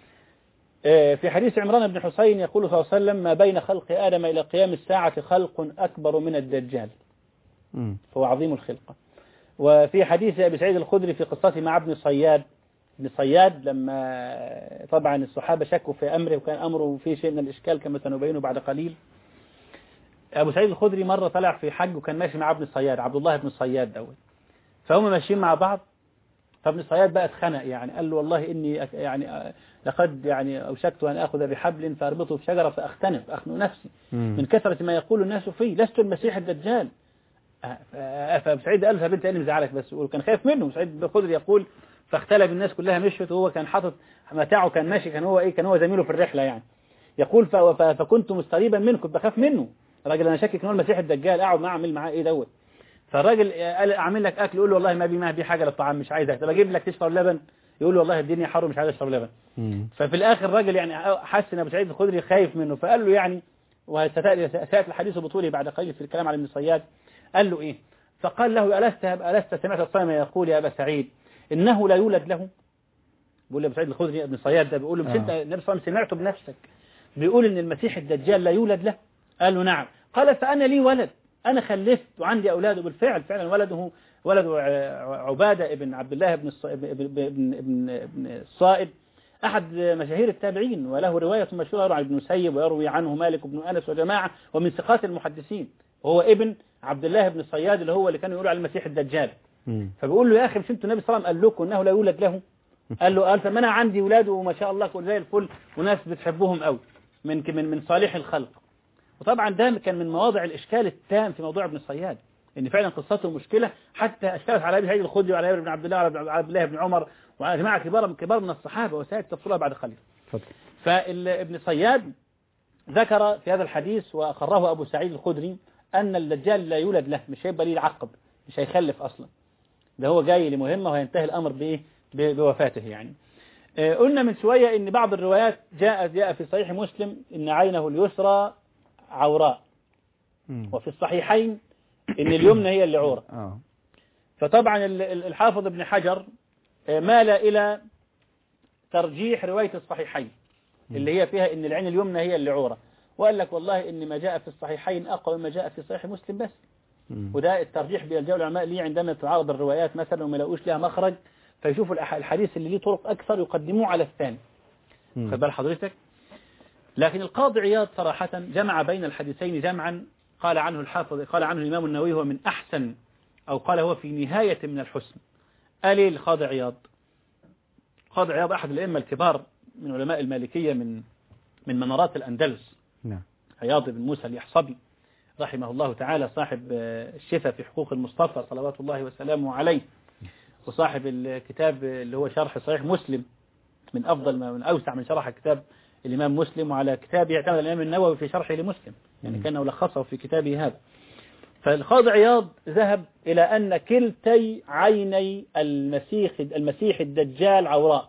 في حديث عمران بن حسين يقول صلى الله عليه وسلم ما بين خلق آدم إلى قيام الساعة خلق أكبر من الدجال، فهو عظيم الخلقة. وفي حديث أبي سعيد الخدري في قصته مع ابن صياد، ابن صياد لما طبعا الصحابة شكوا في أمره وكان أمره فيه شيء من الإشكال كما سنبينه بعد قليل. أبو سعيد الخدري مرة طلع في حج وكان ماشي مع ابن الصياد عبد الله بن الصياد دوت، فهم ماشيين مع بعض، فابن الصياد بقى اتخنق يعني قال له والله إني يعني لقد يعني أوشكت أن أخذ بحبل فأربطه في شجرة فأختنق أخنق نفسي من كثرة ما يقول الناس فيه لست المسيح الدجال. فابو سعيد قال له بنت أنا مزعلك بس، وكان خايف منه. سعيد الخدري يقول فاختلف الناس كلها مشت وهو كان حاطط متاعه كان ماشي، كان هو إيه كان هو زميله في الرحلة يعني. يقول فكنت مستريبا منه، كنت بخاف منه الراجل، أنا شاكك إنه المسيح الدجال، أقعد معاه أعمل معاه إيه دوت. فالراجل قال أعمل لك أكل، يقول له والله ما بي ما بي حاجة للطعام مش عايزك، طب أجيب لك تشرب لبن، يقول له والله الدنيا حر مش عايز أشرب لبن. ففي الآخر الراجل يعني حس إن أبو سعيد الخدري خايف منه، فقال له يعني وسيأتي الحديث بطوله بعد قليل في الكلام على ابن صياد، قال له إيه؟ فقال له ألست ألست سمعت الصائم يقول يا أبا سعيد إنه لا يولد له؟ بيقول له أبو سعيد الخدري ابن صياد ده بيقول له مش أنت النبي صلى الله عليه وسلم سمعته بنفسك بيقول إن المسيح الدجال لا يولد له؟ قال له نعم. قال فأنا لي ولد، أنا خلفت وعندي أولاده بالفعل، فعلا ولده ولد عبادة ابن عبد الله بن ابن ابن ابن الصائب أحد مشاهير التابعين، وله رواية مشهورة عن ابن مسيب ويروي عنه مالك بن أنس وجماعة ومن ثقات المحدثين، وهو ابن عبد الله بن الصياد اللي هو اللي كانوا يقولوا على المسيح الدجال. فبيقول له يا أخي مش انتوا النبي صلى الله عليه وسلم قال لكم أنه لا يولد له؟ قال له قال فما أنا عندي أولاده وما شاء الله كل زي الفل وناس بتحبهم قوي من من من صالح الخلق. وطبعا ده كان من مواضع الإشكال التام في موضوع ابن الصياد، ان فعلا قصته مشكلة حتى اشتغلت على ابي سعيد الخدري وعلى ابن عبد الله وعلى عبد الله بن عمر وعلى جماعه كبار كبار من الصحابه، وسياتي تفصيلها بعد قليل. فابن صياد ذكر في هذا الحديث وأقره أبو سعيد الخدري أن الدجال لا يولد له، مش هيبقى ليه عقب، مش هيخلف أصلا، ده هو جاي لمهمة وهينتهي الأمر بإيه بوفاته يعني. قلنا من شوية إن بعض الروايات جاء جاء في صحيح مسلم إن عينه اليسرى عوراء، وفي الصحيحين إن اليمنى هي اللي عورة. فطبعا الحافظ ابن حجر مال إلى ترجيح رواية الصحيحين اللي هي فيها إن العين اليمنى هي اللي عورة، وقال لك والله إن ما جاء في الصحيحين أقوى مما جاء في صحيح مسلم بس. وده الترجيح بيلجأ العلماء ليه عندما تتعارض الروايات مثلا وما يلاقوش لها مخرج، فيشوفوا الحديث اللي ليه طرق أكثر يقدموه على الثاني. خد بال حضرتك. لكن القاضي عياض صراحة جمع بين الحديثين جمعا قال عنه الحافظ قال عنه الإمام النووي هو من أحسن، أو قال هو في نهاية من الحسن. قال ليه القاضي عياض؟ القاضي عياض أحد الأئمة الكبار من علماء المالكية من من منارات الأندلس. نعم. عياض بن موسى اليحصبي رحمه الله تعالى، صاحب الشفاء في حقوق المصطفى صلوات الله وسلامه عليه، وصاحب الكتاب اللي هو شرح صحيح مسلم من أفضل ما من أوسع من شرح كتاب الإمام مسلم، وعلى كتابه يعتمد الإمام النووي في شرحه لمسلم، يعني كان لخصه في كتابه هذا. فالقاضي عياض ذهب إلى أن كلتي عيني المسيح المسيح الدجال عوراء،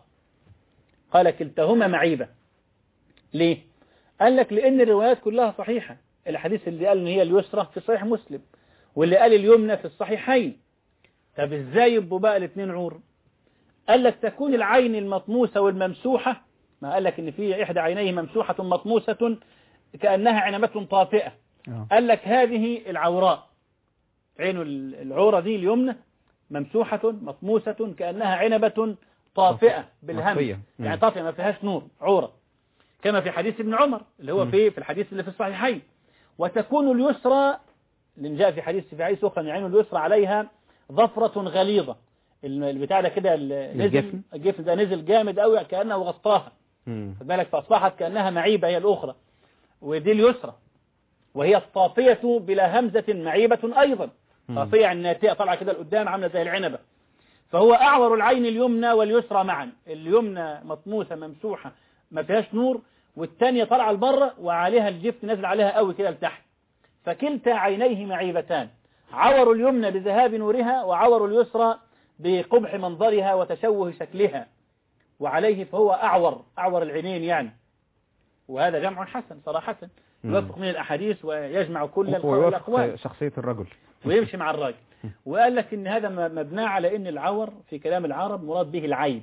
قال كلتهما معيبة. ليه؟ قال لك لأن الروايات كلها صحيحة، الحديث اللي قال إن هي اليسرى في صحيح مسلم، واللي قال اليمنى في الصحيحين. طب ازاي يبقوا بقى الاثنين عور؟ قال لك تكون العين المطموسة والممسوحة، ما قال لك ان في احدى عينيه ممسوحة مطموسة كأنها عنبة طافئة، قال لك هذه العوراء، عين العورة دي اليمنى ممسوحة مطموسة كأنها عنبة طافئة بالهم، يعني طافئة ما فيهاش نور، عورة، كما في حديث ابن عمر اللي هو في في الحديث اللي في الصحيحين. وتكون اليسرى اللي جاء في حديث في حديث أخرى أن العين اليسرى عليها ظفرة غليظة، البتاع ده كده نزل الجفن ده نزل جامد قوي كأنه غطاها، خد بالك، فأصبحت كأنها معيبة هي الأخرى، ودي اليسرى. وهي الطافية بلا همزة معيبة أيضا، طافية الناتئة طالعة كده لقدام عاملة زي العنبة. فهو أعور العين اليمنى واليسرى معا، اليمنى مطموسة ممسوحة ما فيهاش نور، والثانية طالعة لبره وعليها الجفن نزل عليها قوي كده لتحت، فكلتا عينيه معيبتان، عور اليمنى بذهاب نورها، وعور اليسرى بقبح منظرها وتشوه شكلها، وعليه فهو أعور أعور العينين يعني. وهذا جمع حسن صراحة يوفق من الأحاديث ويجمع كل الأقوال، شخصية الرجل ويمشي مع الراجل. وقال لك إن هذا مبنى على إن العور في كلام العرب مراد به العيب،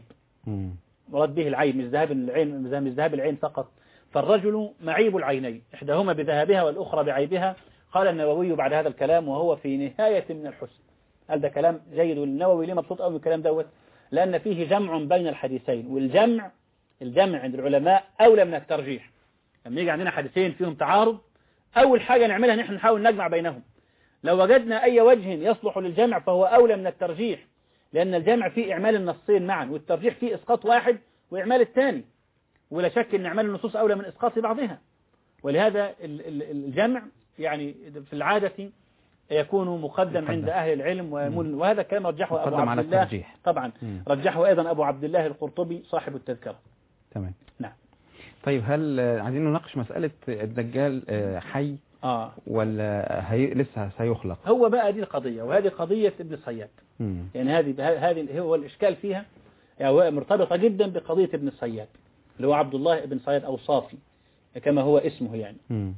مراد به العيب مش ذهاب العين، مش ذهاب العين فقط. فالرجل معيب العينين، إحداهما بذهابها والأخرى بعيبها. قال النووي بعد هذا الكلام وهو في نهاية من الحسن، قال ده كلام جيد، والنووي ليه مبسوط قوي من الكلام دوت، لأن فيه جمع بين الحديثين، والجمع الجمع عند العلماء أولى من الترجيح. لما يجي عندنا حديثين فيهم تعارض، أول حاجة نعملها نحن نحاول نجمع بينهم. لو وجدنا أي وجه يصلح للجمع فهو أولى من الترجيح، لأن الجمع فيه إعمال النصين معا، والترجيح فيه إسقاط واحد وإعمال الثاني، ولا شك أن إعمال النصوص أولى من إسقاط بعضها. ولهذا الجمع يعني في العادة يكون مقدم عند أهل العلم، وهذا كما رجحه أبو عبد الله طبعا مم. رجحه أيضا أبو عبد الله القرطبي صاحب التذكرة. تمام. نعم. طيب هل عايزين نناقش مسألة الدجال حي آه. ولا هي لسه سيخلق؟ هو بقى دي القضية، وهذه قضية ابن صياد. مم. يعني هذه هذه هو الإشكال فيها، يعني مرتبطة جدا بقضية ابن صياد اللي هو عبد الله ابن صياد أو صافي كما هو اسمه يعني. مم.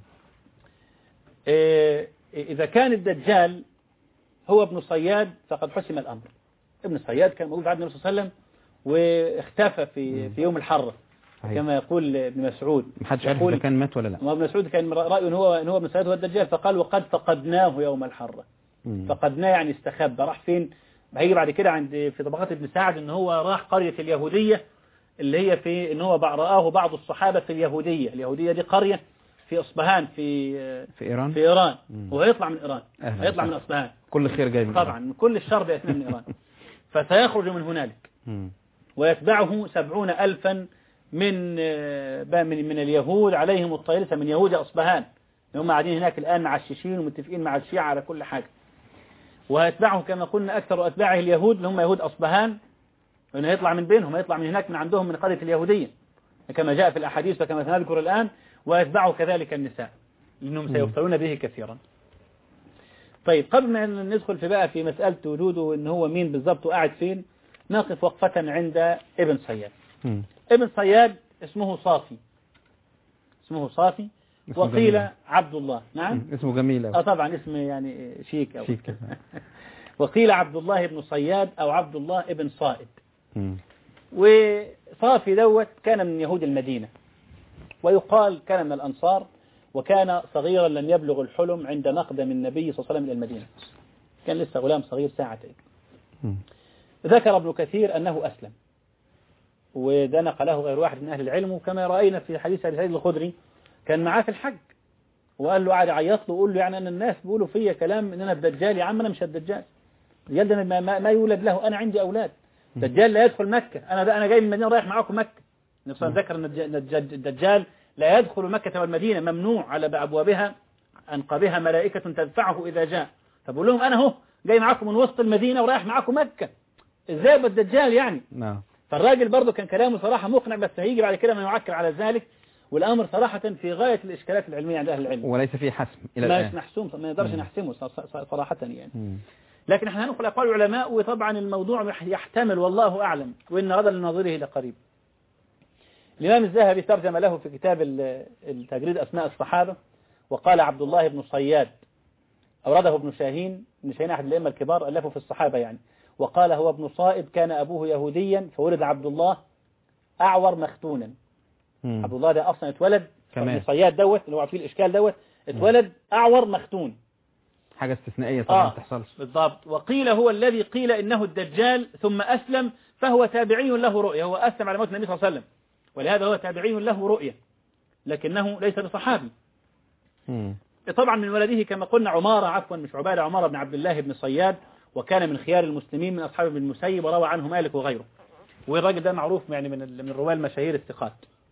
إيه إذا كان الدجال هو ابن صياد فقد حسم الأمر. ابن صياد كان موجود في عهد النبي صلى الله عليه وسلم واختفى في في يوم الحرة كما يقول ابن مسعود. محدش عارف إذا كان مات ولا لا. ما ابن مسعود كان رأيه إن هو إن هو ابن صياد هو الدجال، فقال وقد فقدناه يوم الحرة. مم. فقدناه يعني استخبى، راح فين؟ هيجي بعد كده عند في طبقات ابن سعد إن هو راح قرية اليهودية اللي هي في إن هو رآه بعض الصحابة في اليهودية. اليهودية دي قرية في أصبهان في في إيران في إيران وهيطلع من إيران، هيطلع من أصبهان. كل خير جاي من طبعا، من كل الشر بيأتي من إيران. فسيخرج من هنالك ويتبعه سبعون ألفا من من من اليهود عليهم الطيلسة من يهود أصبهان، هم قاعدين هناك الآن معششين ومتفقين مع الشيعة على كل حاجة. ويتبعه كما قلنا أكثر أتباعه اليهود اللي هم يهود أصبهان، وإنه يطلع من بينهم، يطلع من هناك من عندهم من قرية اليهودية كما جاء في الأحاديث وكما سنذكر الآن. ويتبعه كذلك النساء لأنهم سيفترون به كثيرا. طيب قبل ما ندخل في بقى في مسألة وجوده إن هو مين بالضبط وقاعد فين، نقف وقفة عند ابن صياد. م. ابن صياد اسمه صافي، اسمه صافي وقيل جميل. عبد الله. نعم م. اسمه جميل اه طبعا اسم يعني شيك أو شيك. وقيل عبد الله ابن صياد أو عبد الله ابن صائد. م. وصافي دوت كان من يهود المدينة، ويقال كان من الأنصار، وكان صغيرا لم يبلغ الحلم عند مقدم النبي صلى الله عليه وسلم إلى المدينة، كان لسه غلام صغير ساعتين. ذكر ابن كثير أنه أسلم، وده نقله غير واحد من أهل العلم، وكما رأينا في حديث أبي سعيد الخدري كان معاه في الحج وقال له قاعد يعيط له وقول له يعني أن الناس بيقولوا فيا كلام إن أنا الدجال. يا عم أنا مش الدجال، الدجال ما, ما, ما يولد له، أنا عندي أولاد. الدجال لا يدخل مكة، أنا أنا جاي من المدينة رايح معاكم مكة. نفسه ذكر أن الدجال لا يدخل مكة والمدينة، ممنوع على أبوابها أنقبها ملائكة تدفعه إذا جاء. فبقول لهم أنا هو جاي معاكم من وسط المدينة ورايح معاكم مكة، إزاي بالدجال يعني؟ نعم. فالراجل برضه كان كلامه صراحة مقنع، بس هيجي بعد كده ما يعكر على ذلك، والأمر صراحة في غاية الإشكالات العلمية عند أهل العلم، وليس فيه حسم إلى ما الآن، محسوم، ما نقدرش نحسمه صراحة يعني. مم. لكن احنا هنقول أقوال العلماء، وطبعا الموضوع يحتمل والله أعلم، وإن غدا لناظره لقريب. الإمام الذهبي ترجم له في كتاب التجريد أسماء الصحابة، وقال عبد الله بن صياد، أورده ابن شاهين، ابن شاهين أحد الأئمة الكبار ألفه في الصحابة يعني، وقال هو ابن صائد كان أبوه يهوديا فولد عبد الله أعور مختونا. مم. عبد الله ده أصلا اتولد، ابن صياد دوت اللي هو فيه الإشكال دوت اتولد أعور مختون، حاجة استثنائية طبعا ما آه تحصلش. بالضبط. وقيل هو الذي قيل إنه الدجال ثم أسلم، فهو تابعي له رؤية، هو أسلم على موت النبي صلى الله عليه وسلم، ولهذا هو تابعي له رؤية، لكنه ليس بصحابي. مم. طبعا من ولده كما قلنا عمارة، عفوا مش عبادة، عمارة بن عبد الله بن صياد، وكان من خيار المسلمين من أصحاب ابن المسيب، وروى عنه مالك وغيره، والراجل ده معروف يعني من من الرواة المشاهير الثقات.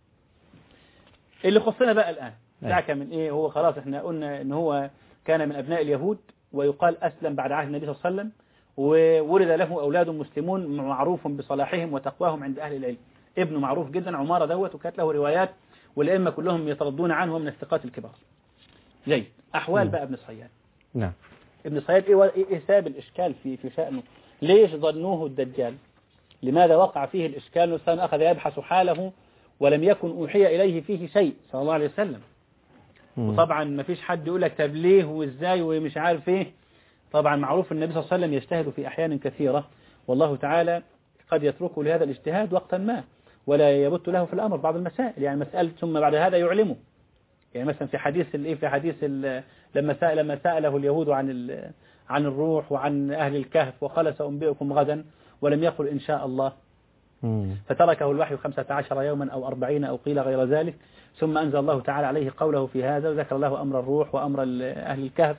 اللي خصنا بقى الآن دعك من إيه، هو خلاص احنا قلنا إن هو كان من أبناء اليهود، ويقال أسلم بعد عهد النبي صلى الله عليه وسلم، وولد له أولاد مسلمون معروف بصلاحهم وتقواهم عند أهل العلم، ابنه معروف جدا عمارة دوت، وكانت له روايات، والأئمة كلهم يتردون عنه من الثقات الكبار. جيد. أحوال م. بقى ابن صياد. نعم. ابن صياد إيه, إيه سبب الإشكال في في شأنه؟ ليش ظنوه الدجال؟ لماذا وقع فيه الإشكال؟ والإنسان أخذ يبحث حاله ولم يكن أوحي إليه فيه شيء صلى الله عليه وسلم. م. وطبعا ما فيش حد يقول لك طب ليه وإزاي ومش عارف إيه. طبعا معروف النبي صلى الله عليه وسلم يجتهد في أحيان كثيرة، والله تعالى قد يتركه لهذا الاجتهاد وقتا ما، ولا يبت له في الأمر بعض المسائل، يعني مسألة ثم بعد هذا يعلمه. يعني مثلا في حديث الايه في حديث لما سأل لما سأله اليهود عن عن الروح وعن أهل الكهف، وقال سأنبئكم غدا، ولم يقل إن شاء الله، مم. فتركه الوحي خمسة عشر يوما أو أربعين أو قيل غير ذلك، ثم أنزل الله تعالى عليه قوله في هذا، وذكر له أمر الروح وأمر أهل الكهف.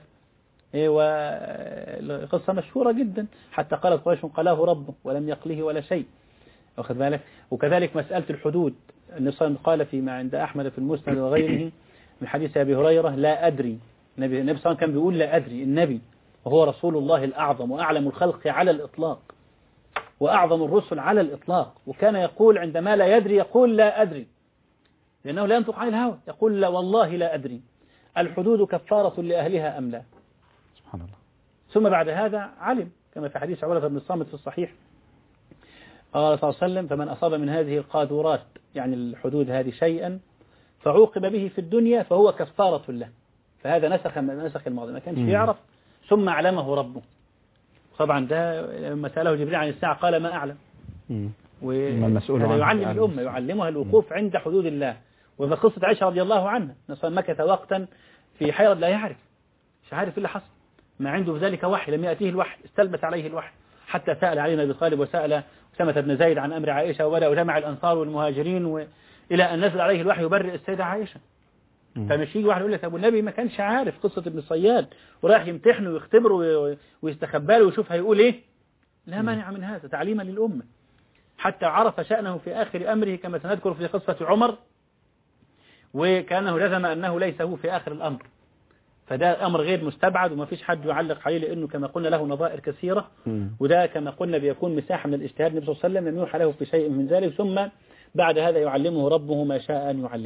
وقصة مشهورة جدا، حتى قالت قريش قاله ربه ولم يقله ولا شيء، واخذ بالك. وكذلك مسألة الحدود، النبي قال فيما عند أحمد في المسند وغيره من حديث أبي هريرة لا أدري، النبي صلى الله عليه وسلم كان بيقول لا أدري، النبي وهو رسول الله الأعظم وأعلم الخلق على الإطلاق وأعظم الرسل على الإطلاق، وكان يقول عندما لا يدري يقول لا أدري، لأنه لا ينطق عن الهوى، يقول لا والله لا أدري، الحدود كفارة لأهلها أم لا. سبحان الله. ثم بعد هذا علم، كما في حديث عبادة بن الصامت في الصحيح قال صلى الله عليه وسلم فمن أصاب من هذه القاذورات يعني الحدود هذه شيئا فعوقب به في الدنيا فهو كفارة له، فهذا نسخ نسخ الماضي، ما كانش يعرف ثم علمه ربه. طبعا ده لما سأله جبريل عن الساعة قال ما أعلم، وهذا يعلم الأمة، يعلمها الوقوف عند حدود الله. وفي قصة عائشة رضي الله عنها نصر مكث وقتا في حيرة لا يعرف، مش عارف اللي حصل، ما عنده في ذلك وحي، لم يأتيه الوحي، استلبس عليه الوحي، حتى سأل علي بن أبي طالب وسأل أسامة بن زيد عن أمر عائشة، وبدأ وجمع الأنصار والمهاجرين و... إلى أن نزل عليه الوحي يبرئ السيدة عائشة. فمش يجي واحد يقول لك أبو النبي ما كانش عارف قصة ابن الصياد وراح يمتحنه ويختبره ويستخبى له ويشوف هيقول إيه، لا مانع من هذا تعليما للأمة، حتى عرف شأنه في آخر أمره كما سنذكر في قصة عمر، وكانه جزم أنه ليس هو في آخر الأمر، فده أمر غير مستبعد وما فيش حد يعلق عليه، لأنه كما قلنا له نظائر كثيرة، وده كما قلنا بيكون مساحة من الاجتهاد. النبي صلى الله عليه وسلم لم يوحى له في شيء من ذلك، ثم بعد هذا يعلمه ربه ما شاء أن يعلمه.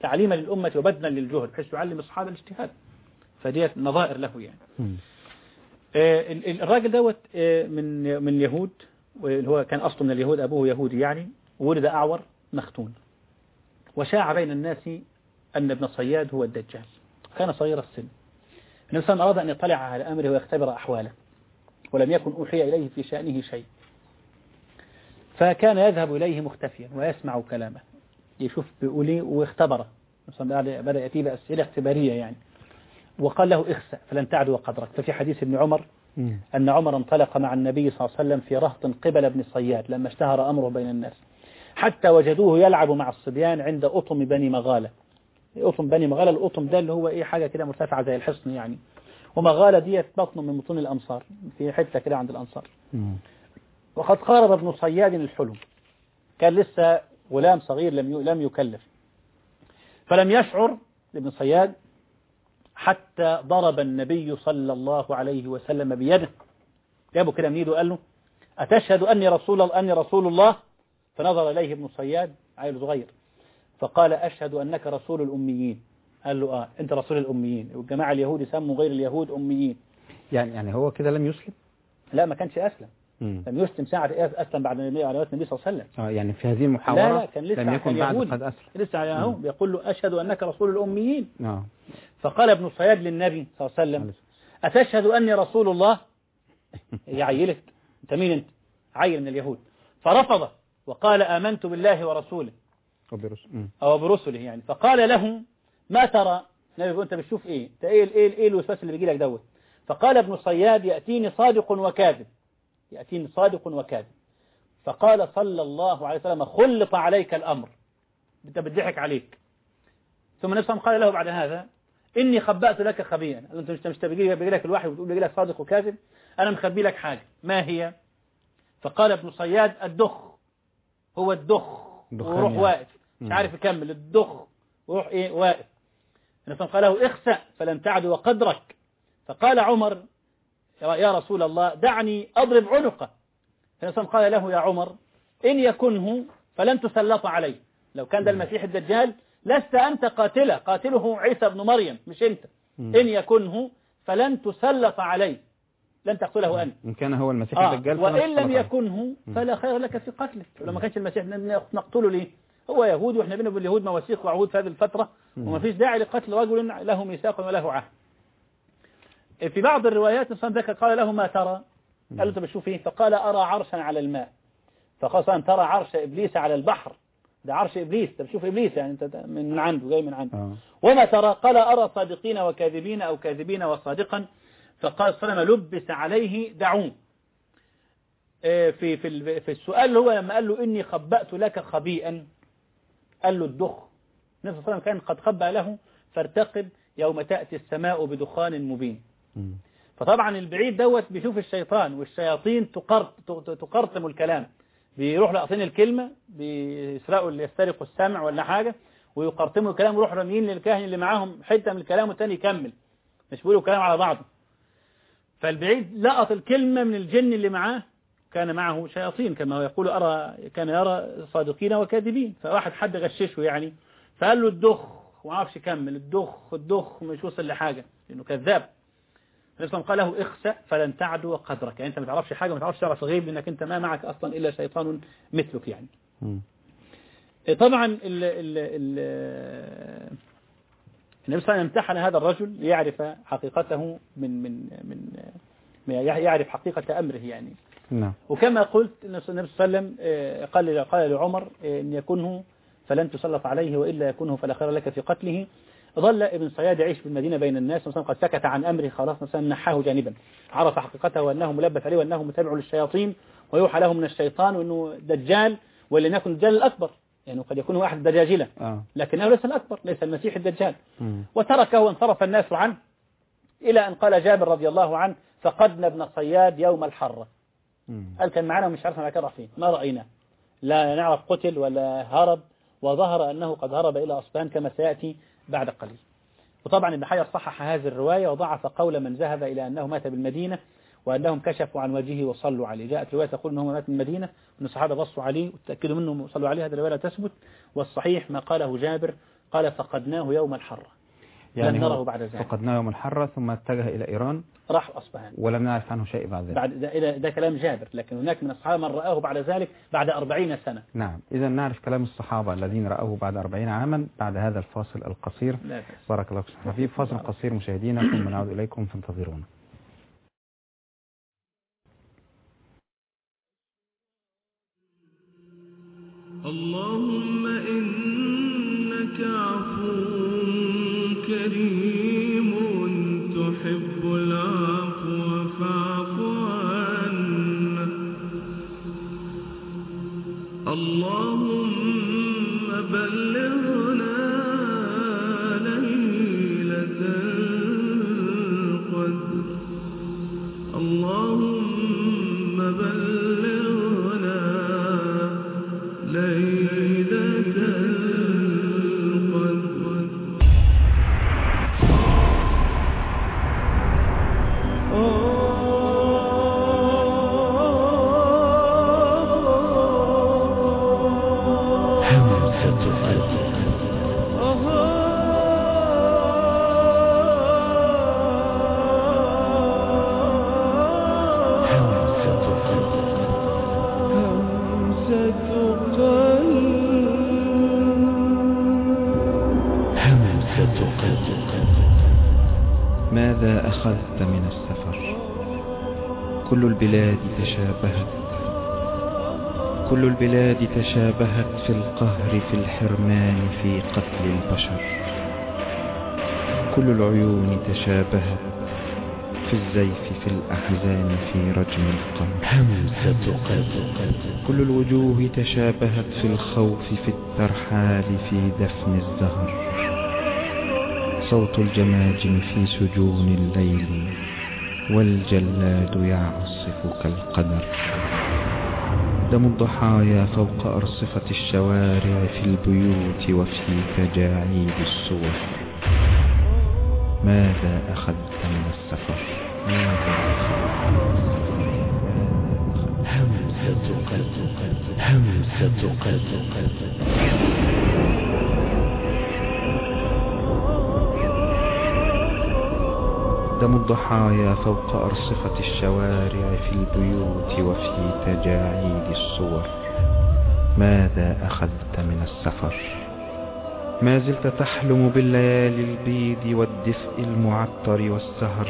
تعليما للأمة وبذلا للجهد بحيث يعلم الصحابة الاجتهاد، فديت نظائر له يعني. آه الراجل دوت آه من من اليهود، اللي هو كان أصله من اليهود، أبوه يهودي يعني، ولد أعور مختون، وشاع بين الناس أن ابن صياد هو الدجال. كان صغير السن. النبي صلى الله عليه وسلم أراد أن يطلع على أمره ويختبر أحواله، ولم يكن أوحي إليه في شأنه شيء، فكان يذهب إليه مختفيا ويسمع كلامه، يشوف بيقولي واختبره. بدأ يأتي بأسئلة اختبارية يعني، وقال له اخسأ فلن تعدو قدرك. ففي حديث ابن عمر أن عمر انطلق مع النبي صلى الله عليه وسلم في رهط قبل ابن صياد لما اشتهر أمره بين الناس، حتى وجدوه يلعب مع الصبيان عند أطم بني مغالة. أطم بني مغالة، الأطم ده اللي هو إيه، حاجة كده مرتفعة زي الحصن يعني، ومغالة ديت بطن من بطون الأمصار، في حتة كده عند الأنصار. وقد قارب ابن صياد الحلم، كان لسه غلام صغير لم لم يكلف، فلم يشعر ابن صياد حتى ضرب النبي صلى الله عليه وسلم بيده، جابه كده من ايده وقال له أتشهد أني رسول الله أني رسول الله؟ فنظر إليه ابن صياد عيل صغير فقال أشهد أنك رسول الأميين. قال له آه أنت رسول الأميين، والجماعة اليهود يسموا غير اليهود أميين. يعني يعني هو كده لم يسلم؟ لا ما كانش أسلم، مم. لم يسلم ساعة أسلم بعد النبي عليه النبي صلى الله عليه وسلم. اه يعني في هذه المحاورة لا لا كان لسه لم يكن بعد قد أسلم، لسه يهو بيقول له أشهد أنك رسول الأميين. آه. فقال ابن صياد للنبي صلى الله عليه وسلم أتشهد أني رسول الله؟ يا عيلك أنت مين أنت؟ عيل من اليهود. فرفض وقال آمنت بالله ورسوله وبرسله أو برسله يعني. فقال له ما ترى؟ النبي يقول أنت بتشوف إيه؟ أنت إيه إيه إيه الوسواس اللي بيجي لك دوت؟ فقال ابن صياد يأتيني صادق وكاذب، يأتيني صادق وكاذب. فقال صلى الله عليه وسلم خلط عليك الأمر، أنت بتضحك عليك. ثم نفسه قال له بعد هذا إني خبأت لك خبيئا، أنت مش مش بيجي لك الوحي وتقول بيجي لك صادق وكاذب، أنا مخبي لك حاجة. ما هي؟ فقال ابن صياد الدخ، هو الدخ، وروح يعني. واقف مش عارف يكمل الدخ وروح إيه واقف. نفسه قال له اخسأ فلن تعدو قدرك. فقال عمر يا رسول الله دعني أضرب عنقه. فنفسه قال له يا عمر إن يكنه فلن تسلط عليه، لو كان ده المسيح الدجال لست أنت قاتله، قاتله عيسى بن مريم مش أنت. إن يكنه فلن تسلط عليه، لن تقتله أنت. إن كان هو المسيح آه. الدجال وإن لم يكنه فلا خير لك في قتله. لو ما كانش المسيح نقتله ليه؟ هو يهودي وإحنا بينا باليهود مواثيق وعهود في هذه الفترة، وما فيش داعي لقتل رجل له ميثاق وله عهد. في بعض الروايات الإنسان ذكر قال له ما ترى؟ قال له أنت بتشوف إيه؟ فقال أرى عرشا على الماء. فقال أن ترى عرش إبليس على البحر، ده عرش إبليس، أنت بتشوف إبليس يعني أنت من عنده جاي من عنده. آه. وما ترى؟ قال أرى صادقين وكاذبين أو كاذبين وصادقا. فقال صلى الله عليه وسلم لبس عليه دعوم. في في في السؤال اللي هو لما قال له إني خبأت لك خبيئا، قال له الدخ. النبي صلى الله عليه وسلم كان قد خبأ له فارتقب يوم تأتي السماء بدخان مبين. م. فطبعا البعيد دوت بيشوف الشيطان والشياطين تقرط تقرطم الكلام، بيروح لاقطين الكلمة، بيسرقوا اللي يسترقوا السمع ولا حاجة ويقرطموا الكلام ويروحوا راميين للكاهن اللي معاهم حتة من الكلام والتاني يكمل، مش بيقولوا كلام على بعضه. فالبعيد لقط الكلمة من الجن اللي معاه، كان معه شياطين كما يقول أرى، كان يرى صادقين وكاذبين. فواحد حد غششه يعني، فقال له الدخ وما عرفش يكمل، الدخ الدخ مش وصل لحاجة لأنه كذاب. الإسلام قال له اخسأ فلن تعدو قدرك، يعني أنت ما تعرفش حاجة، ما تعرفش تعرف غيب، لأنك أنت ما معك أصلا إلا شيطان مثلك يعني. م. طبعا ال ال ال النبي صلى الله عليه وسلم امتحن هذا الرجل ليعرف حقيقته من من من يعرف حقيقة أمره يعني. نعم. وكما قلت النبي صلى الله عليه وسلم قال قال لعمر إن يكنه فلن تسلط عليه وإلا يكنه فلا خير لك في قتله. ظل ابن صياد يعيش في المدينة بين الناس، مثلا قد سكت عن أمره خلاص، مثلا نحاه جانبا، عرف حقيقته وأنه ملبس عليه وأنه متابع للشياطين ويوحى له من الشيطان وأنه دجال، ولن يكن الدجال الأكبر يعني قد يكون واحد دجاجلة آه. لكنه ليس الأكبر، ليس المسيح الدجال. م. وتركه وانصرف الناس عنه إلى أن قال جابر رضي الله عنه فقدنا ابن صياد يوم الحرة. م. قال كان معنا ومش عارفنا كان راح فين، ما رأينا، لا نعرف قتل ولا هرب، وظهر أنه قد هرب إلى أصبهان كما سيأتي بعد قليل. وطبعا ابن حجر صحح هذه الرواية وضعف قول من ذهب إلى أنه مات بالمدينة وأنهم كشفوا عن وجهه وصلوا عليه. جاءت رواية تقول أنه مات بالمدينة وأن الصحابة بصوا عليه وتأكدوا منه وصلوا عليه، هذه الرواية لا تثبت، والصحيح ما قاله جابر قال فقدناه يوم الحرة، يعني لم نره بعد ذلك. فقدناه يوم الحرة ثم اتجه إلى إيران، راح أصبهان ولم نعرف عنه شيء بعد ذلك. بعد ده, ده كلام جابر، لكن هناك من الصحابة من رآه بعد ذلك بعد أربعين سنة. نعم، إذا نعرف كلام الصحابة الذين رأوه بعد أربعين عاما بعد هذا الفاصل القصير. بارك الله فيك حبيب. فاصل قصير مشاهدينا ثم نعود إليكم فانتظرونا. اللهم إنك عفو كريم تحب العفو فاعف عنا. اللهم بلغنا ليلة القدر. اللهم بلغنا ليلة القدر. همسة قلبي. ماذا أخذت من السفر؟ كل البلاد تشابهت، كل البلاد تشابهت في القهر، في الحرمان، في قتل البشر. كل العيون تشابهت في الزيف، في الأحزان، في رجم القمر. همسة قلب. كل الوجوه تشابهت في الخوف، في الترحال، في دفن الزهر. صوت الجماجم في سجون الليل، والجلاد يعصف كالقدر. دم الضحايا فوق أرصفة الشوارع، في البيوت وفي تجاعيد الصور. ماذا أخذت من السفر؟ ماذا أخذت من السفر؟ همسة قلب. همسة قلب. دم الضحايا فوق أرصفة الشوارع، في البيوت وفي تجاعيد الصور. ماذا أخذت من السفر؟ ما زلت تحلم بالليالي البيض والدفء المعطر والسهر.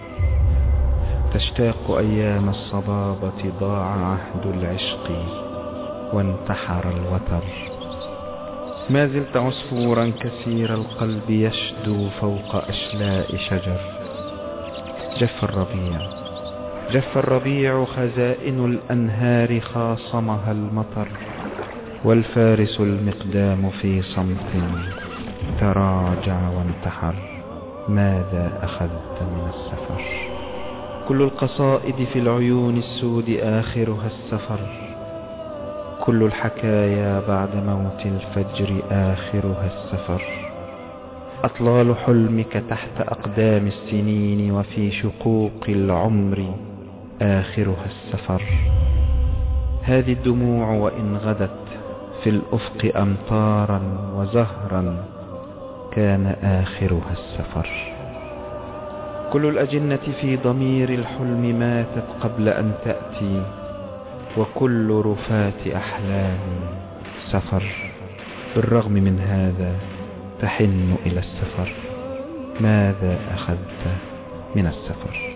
تشتاق أيام الصبابة، ضاع عهد العشق وانتحر الوتر. ما زلت عصفورا كثير القلب يشدو فوق أشلاء شجر. جف الربيع، جف الربيع، خزائن الأنهار خاصمها المطر. والفارس المقدام في صمت تراجع وانتحر. ماذا أخذت من السفر؟ كل القصائد في العيون السود آخرها السفر. كل الحكايا بعد موت الفجر آخرها السفر. أطلال حلمك تحت أقدام السنين، وفي شقوق العمر آخرها السفر. هذه الدموع وإن غدت في الأفق أمطارا وزهرا، كان آخرها السفر. كل الأجنة في ضمير الحلم ماتت قبل أن تأتي، وكل رفات أحلام سفر. بالرغم من هذا تحن إلى السفر. ماذا أخذت من السفر؟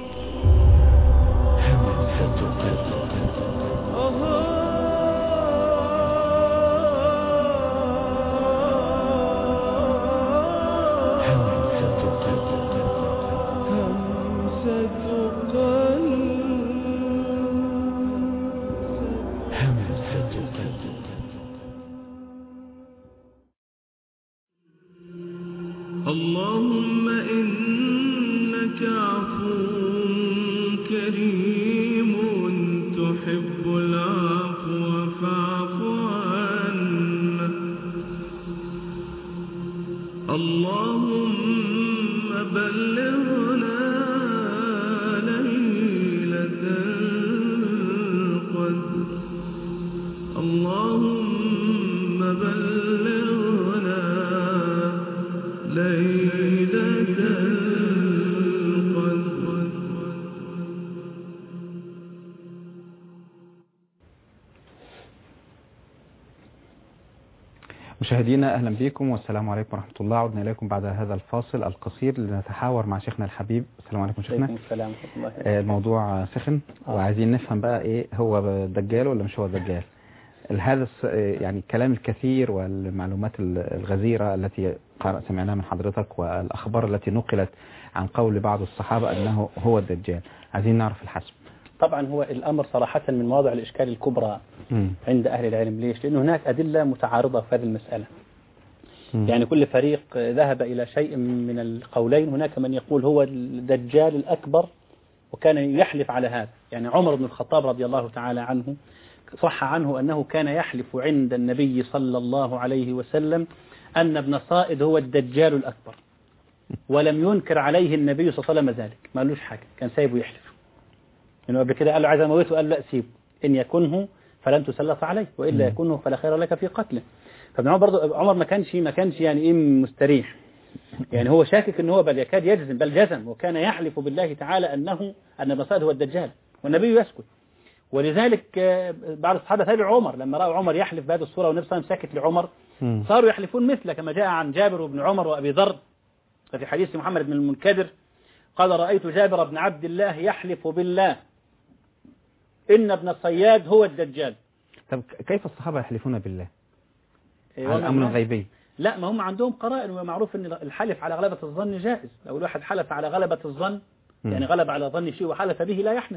همسة قلب. اللهم إنك عفو مشاهدينا أهلا بكم والسلام عليكم ورحمة الله. عدنا إليكم بعد هذا الفاصل القصير لنتحاور مع شيخنا الحبيب. السلام عليكم شيخنا. السلام ورحمة الله. الموضوع سخن آه. وعايزين نفهم بقى إيه هو الدجال ولا مش هو الدجال. هذا يعني الكلام الكثير والمعلومات الغزيرة التي سمعناها من حضرتك والأخبار التي نقلت عن قول بعض الصحابة أنه هو الدجال، عايزين نعرف الحسم. طبعا هو الأمر صراحة من مواضع الإشكال الكبرى م. عند أهل العلم. ليش؟ لأنه هناك أدلة متعارضة في هذه المسألة. م. يعني كل فريق ذهب إلى شيء من القولين. هناك من يقول هو الدجال الأكبر وكان يحلف على هذا. يعني عمر بن الخطاب رضي الله تعالى عنه صح عنه أنه كان يحلف عند النبي صلى الله عليه وسلم أن ابن صائد هو الدجال الأكبر، ولم ينكر عليه النبي صلى الله عليه وسلم ذلك، ما قالوش حاجة، كان سايبه يحلف. إنه قبل كده قال له عايز اموته، قال لا سيبه، إن يكنه فلن تسلط عليه وإلا يكنه فلا خير لك في قتله. فابن عمر برضه عمر ما كانش ما كانش يعني إيه مستريح، يعني هو شاكك إن هو بل يكاد يجزم بل جزم، وكان يحلف بالله تعالى أنه أن ابن صائد هو الدجال والنبي يسكت. ولذلك بعض الصحابة تابعوا عمر لما رأوا عمر يحلف بهذه الصورة والنبي صلى الله عليه وسلم ساكت لعمر صاروا يحلفون مثله، كما جاء عن جابر بن عمر وأبي ذر في حديث محمد بن المنكدر قال رأيت جابر بن عبد الله يحلف بالله إن ابن صياد هو الدجال. طب كيف الصحابة يحلفون بالله على الأمر الغيبي؟ لا، ما هم عندهم قرائن، ومعروف أن الحلف على غلبة الظن جائز. لو الواحد حلف على غلبة الظن يعني غلب على ظن شيء وحلف به لا يحنث.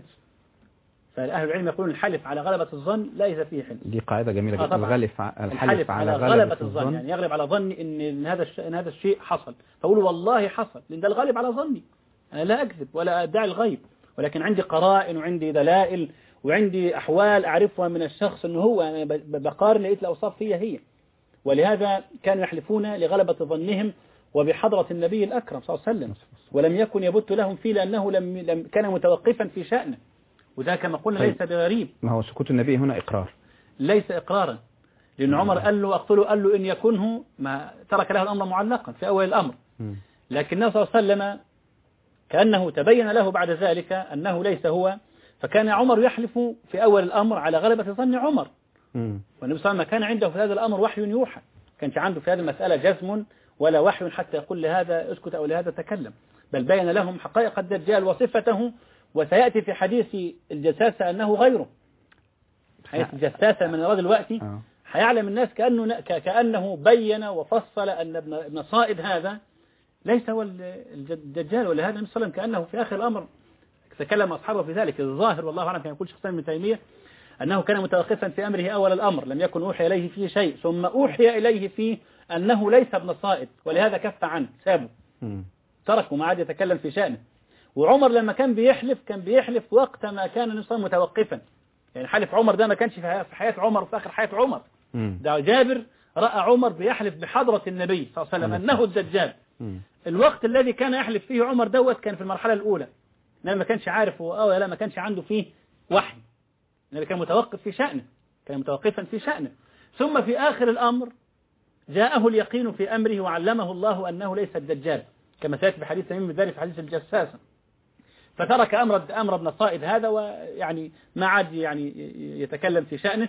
فأهل العلم يقولون الحلف على غلبة الظن ليس فيه حنث. دي قاعدة جميلة جدا. الغلف الحلف على غلبة الظن يعني يغلب على ظني إن هذا إن هذا الشيء حصل، فأقول والله حصل، لأن ده الغالب على ظني، أنا لا أكذب ولا أدعي الغيب، ولكن عندي قرائن وعندي دلائل وعندي أحوال أعرفها من الشخص إنه هو، أنا بقارن لقيت الأوصاف فيها هي. ولهذا كانوا يحلفون لغلبة ظنهم وبحضرة النبي الأكرم صلى الله عليه وسلم، ولم يكن يبت لهم فيه لأنه لم لم كان متوقفا في شأنه، وده كما قلنا ليس بغريب. ما هو سكوت النبي هنا إقرار، ليس إقرارا، لأن عمر قال له أقتله، قال له إن يكنه، ما ترك له الأمر معلقا في أول الأمر. لكن صلى الله عليه وسلم كأنه تبين له بعد ذلك أنه ليس هو، فكان عمر يحلف في أول الأمر على غلبة ظن عمر. والنبي صلى الله عليه وسلم كان عنده في هذا الأمر وحي يوحى، كانش عنده في هذه المسألة جزم ولا وحي حتى يقول لهذا اسكت أو لهذا تكلم، بل بين لهم حقائق الدجال وصفته. وسيأتي في حديث الجساسة أنه غيره، حديث الجساسة من أراد الوقت هيعلم الناس كأنه كأنه بين وفصل أن ابن ابن صائد هذا ليس هو الدجال. ولهذا النبي صلى الله عليه وسلم كأنه في آخر الأمر تكلم أصحابه في ذلك. الظاهر والله أعلم كان يقول شيخ الإسلام ابن تيمية أنه كان متوقفا في أمره أول الأمر، لم يكن أوحي إليه فيه شيء، ثم أوحي إليه فيه أنه ليس ابن صائد، ولهذا كف عنه سابه تركه ما عاد يتكلم في شأنه. وعمر لما كان بيحلف كان بيحلف وقت ما كان النبي صلى الله عليه وسلم متوقفا، يعني حلف عمر ده ما كانش في حياة عمر وفي آخر حياة عمر. ده جابر رأى عمر بيحلف بحضرة النبي صلى الله عليه وسلم أنه الدجال. الوقت الذي كان يحلف فيه عمر دوت كان في المرحلة الأولى، ما كانش عارف هو أو لا، ما كانش عنده فيه وحي، النبي كان متوقف في شأنه، كان متوقفا في شأنه. ثم في آخر الأمر جاءه اليقين في أمره وعلمه الله أنه ليس الدجال، كما سيأتي في حديث تميم الداري في حديث الجساسة. فترك أمر أمر ابن صائد هذا، ويعني ما عاد يعني يتكلم في شأنه.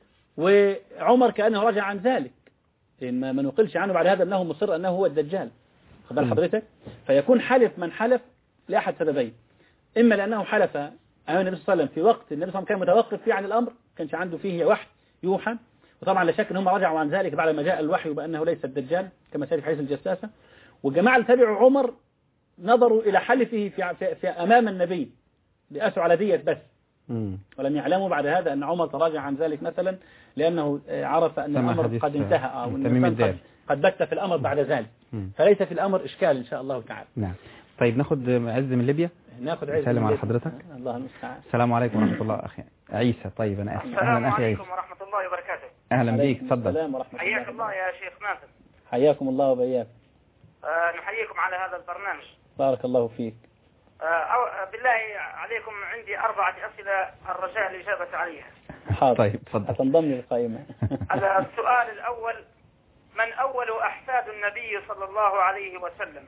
وعمر كأنه رجع عن ذلك، لأن ما نقلش عنه بعد هذا أنه مصر أنه هو الدجال. خبر حضرتك؟ فيكون حلف من حلف لأحد سببين، إما لأنه حلف أمام النبي صلى الله عليه وسلم في وقت النبي صلى الله عليه وسلم كان متوقف فيه عن الأمر، كانش عنده فيه وحي يوحى، وطبعا لا شك أنهم رجعوا عن ذلك بعد ما جاء الوحي بأنه ليس الدجال كما سيأتي في حديث الجساسة. والجماعة اللي تبعوا عمر نظروا إلى حلفه في, في, في أمام النبي بأسوا على دية بس، ولم يعلموا بعد هذا أن عمر تراجع عن ذلك مثلا لأنه عرف أن الأمر قد انتهى وأن قد بت في الأمر بعد ذلك. فليس في الأمر إشكال إن شاء الله تعالى. نعم. طيب ناخد عز من ليبيا. ناخد عز. سلام على حضرتك. الله المستعان. السلام عليكم ورحمة الله أخي عيسى. طيب أنا أسف. السلام عليكم ورحمة الله وبركاته. أهلا بيك، تفضل. السلام ورحمة الله. حياك الله يا شيخ مازن. حياكم الله وبياك. أه نحييكم على هذا البرنامج. بارك الله فيك. أه بالله عليكم عندي أربعة أسئلة الرجاء الإجابة عليها. حاضر. طيب تفضل. أتنضم للقائمة. السؤال الأول: من أول أحفاد النبي صلى الله عليه وسلم؟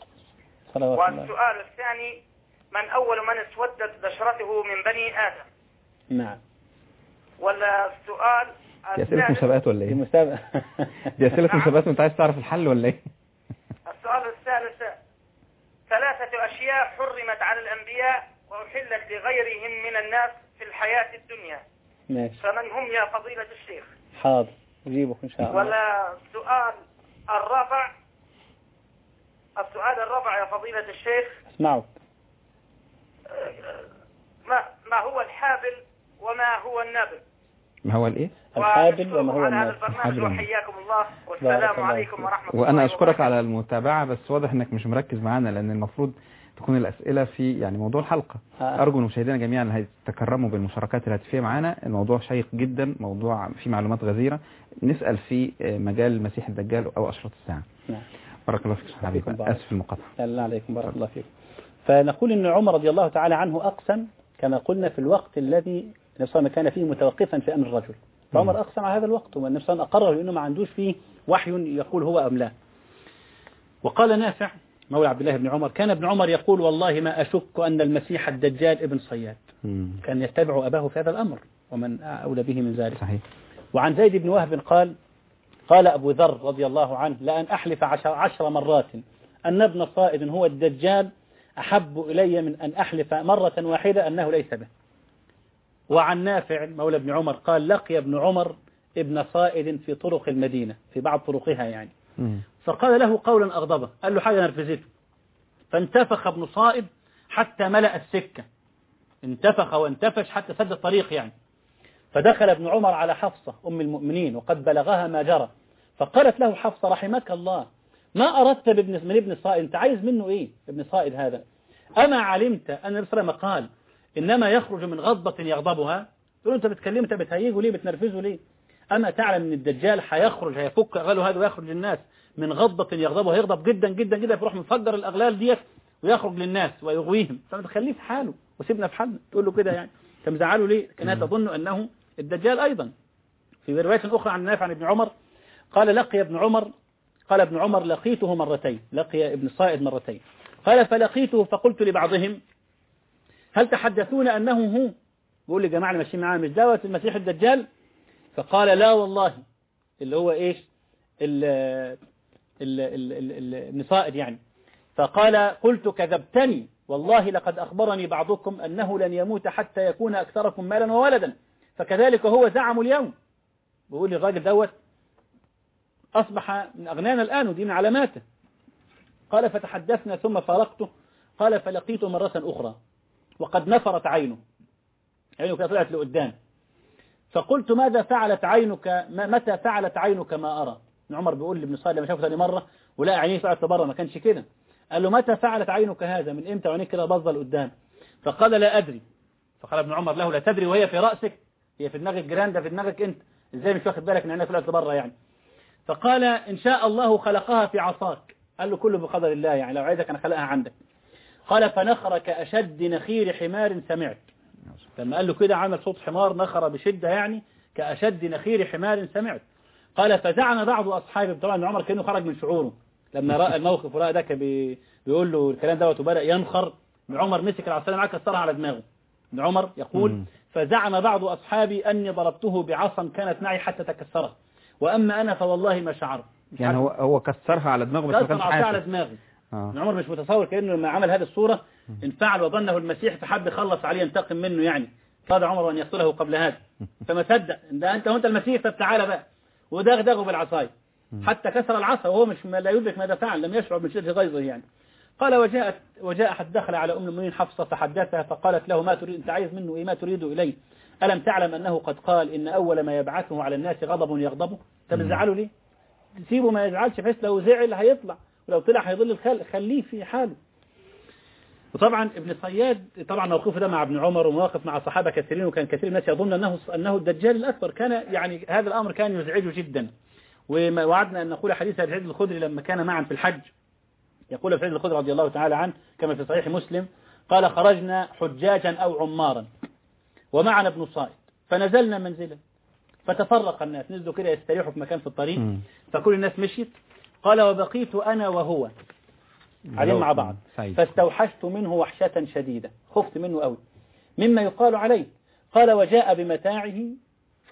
والسؤال الثاني: من أول من اسودت بشرته من بني آدم؟ نعم. والسؤال دي أسئلة مسابقات ولا دي إيه؟ مسابقة دي أسئلة نعم. مسابقات وأنت عايز تعرف الحل ولا إيه؟ السؤال الثالث: ثلاثة أشياء حرمت على الأنبياء وأحلت لغيرهم من الناس في الحياة الدنيا، ماشي، فمن هم يا فضيلة الشيخ؟ حاضر أجيبك إن شاء الله. ولا سؤال الرابع، السؤال الرابع يا فضيلة الشيخ: اسمعوا. ما ما هو الحابل وما هو النابل؟ ما هو الإيه؟ الحابل وما هو على هذا النابل. البرنامج الحابل وما- وحياكم الله، بارك والسلام الله عليكم فيك. ورحمة الله وأنا أشكرك وبركاته. على المتابعة، بس واضح إنك مش مركز معانا، لأن المفروض تكون الأسئلة في يعني موضوع الحلقة. آه. أرجو من مشاهدينا جميعا أن يتكرموا بالمشاركات الهاتفية معنا. الموضوع شيق جدا، موضوع فيه معلومات غزيرة، نسأل في مجال المسيح الدجال أو أشرط الساعة. نعم. بارك الله فيك شيخ حبيب. فيكم بارك. أسف المقاطعة. الله عليكم، بارك الله فيكم. فنقول إن عمر رضي الله تعالى عنه أقسم كما قلنا في الوقت الذي النبي صلى الله عليه وسلم كان فيه متوقفا في أمر الرجل، فعمر أقسم على هذا الوقت، والنبي صلى الله عليه وسلم أقره لأنه ما عندوش فيه وحي يقول هو أم لا. وقال نافع مولى عبد الله بن عمر: كان ابن عمر يقول: والله ما أشك أن المسيح الدجال ابن صياد. مم. كان يتبع أباه في هذا الأمر، ومن أولى به من ذلك. صحيح. وعن زيد بن وهب قال: قال أبو ذر رضي الله عنه: لأن أحلف عشر, عشر مرات أن ابن صائد هو الدجال أحب إلي من أن أحلف مرة واحدة أنه ليس به. وعن نافع مولى ابن عمر قال: لقي ابن عمر ابن صائد في طرق المدينة، في بعض طرقها يعني، مم. فقال له قولا أغضبه، قال له حاجة نرفزته، فانتفخ ابن صائد حتى ملأ السكة، انتفخ وانتفش حتى سد الطريق يعني. فدخل ابن عمر على حفصة أم المؤمنين وقد بلغها ما جرى، فقالت له حفصة: رحمك الله، ما أردت بابن من ابن صائد؟ أنت عايز منه إيه ابن صائد هذا؟ أما علمت أن النبي صلى الله عليه وسلم قال: إنما يخرج من غضبة يغضبها؟ تقول أنت بتكلمه، أنت بتهيجه ليه، بتنرفزه ليه؟ أما تعلم أن الدجال هيخرج، هيفك أغلاله هذا ويخرج الناس من غضبة يغضبه، هيغضب جدا جدا جدا، فيروح مفجر الأغلال ديت ويخرج للناس ويغويهم، فما تخليه في حاله وسيبنا في حالنا. تقول له كده يعني أنت مزعله ليه؟ كانت تظن أنه الدجال. أيضا في رواية أخرى عن نافع عن ابن عمر قال: لقي ابن عمر قال ابن عمر: لقيته مرتين، لقي ابن صائد مرتين. قال: فلقيته فقلت لبعضهم: هل تحدثون أنه هو؟ بيقول لي جماعة ماشيين معاه مش دوت المسيح الدجال؟ فقال: لا والله، اللي هو إيش ابن صائد يعني. فقال: قلت: كذبتني والله، لقد أخبرني بعضكم أنه لن يموت حتى يكون أكثركم مالا وولدا، فكذلك هو زعم اليوم. بيقول لي الراجل دوت أصبح من أغنانا الآن، ودي من علاماته. قال: فتحدثنا ثم فارقته. قال: فلقيته مرة أخرى وقد نفرت عينه، عينه كانت طلعت لقدام. فقلت: ماذا فعلت عينك، متى فعلت عينك ما أرى؟ ابن عمر بيقول لابن صائد لما شافه ثاني مرة ولا عينيه طلعت لبره، ما كانش كده. قال له: متى فعلت عينك هذا، من امتى عينيك كده باظه لقدام؟ فقال: لا أدري. فقال ابن عمر له: لا تدري وهي في رأسك؟ هي في دماغك جيران، ده في دماغك انت، ازاي مش واخد بالك ان عينيك طلعت لبره يعني؟ فقال: إن شاء الله خلقها في عصاك. قال له: كله بقدر الله، يعني لو عايزك أنا خلقها عندك. قال: فنخر كأشد نخير حمار سمعت. لما قال له كده عمل صوت حمار نخر بشدة، يعني كأشد نخير حمار سمعت. قال: فزعم بعض أصحابه، طبعا ابن عمر كأنه خرج من شعوره لما رأى الموقف ورأى ده بي بيقول له الكلام دوت وبدأ ينخر. ابن عمر مسك العصاية معاه كسرها على دماغه. ابن عمر يقول: فزعم بعض أصحابي أني ضربته بعصا كانت معي حتى تكسرت، وأما أنا فوالله ما شعرت. يعني هو هو كسرها على دماغه بس ما كانش حاسس. على حاسس. دماغه. آه. ابن عمر مش متصور كأنه لما عمل هذه الصورة انفعل وظنه المسيح فحب يخلص عليه ينتقم منه، يعني قال عمر أن يقتله قبل هذا، فما صدق ده أنت وأنت المسيح، طب تعالى بقى، ودغدغه بالعصاية حتى كسر العصا وهو مش لا يدرك ماذا فعل، لم يشعر من شدة غيظه يعني. قال: وجاءت وجاء حد دخل على أم المؤمنين حفصة فحدثها فقالت له: ما تريد، أنت عايز منه إيه، ما تريد إليه؟ ألم تعلم أنه قد قال إن أول ما يبعثه على الناس غضب يغضبه؟ أنت بتزعله ليه؟ سيبه ما يزعلش، بحيث لو زعل هيطلع، ولو طلع هيضل الخلق، خليه في حاله. وطبعا ابن صياد طبعا موقفه ده مع ابن عمر ومواقف مع صحابة كثيرين، وكان كثير الناس يظن أنه أنه الدجال الأكبر، كان يعني هذا الأمر كان يزعجه جدا. ووعدنا أن نقول حديث أبي سعيد الخدري لما كان معا في الحج، يقول أبي سعيد الخدري رضي الله تعالى عنه كما في صحيح مسلم قال: خرجنا حجاجا أو عمارا ومعنا ابن صائد، فنزلنا منزلا فتفرق الناس، نزلوا كده يستريحوا في مكان في الطريق، فكل الناس مشيت. قال: وبقيت أنا وهو عليهم مع بعض، فاستوحشت منه وحشة شديدة، خفت منه قوي مما يقال عليه. قال: وجاء بمتاعه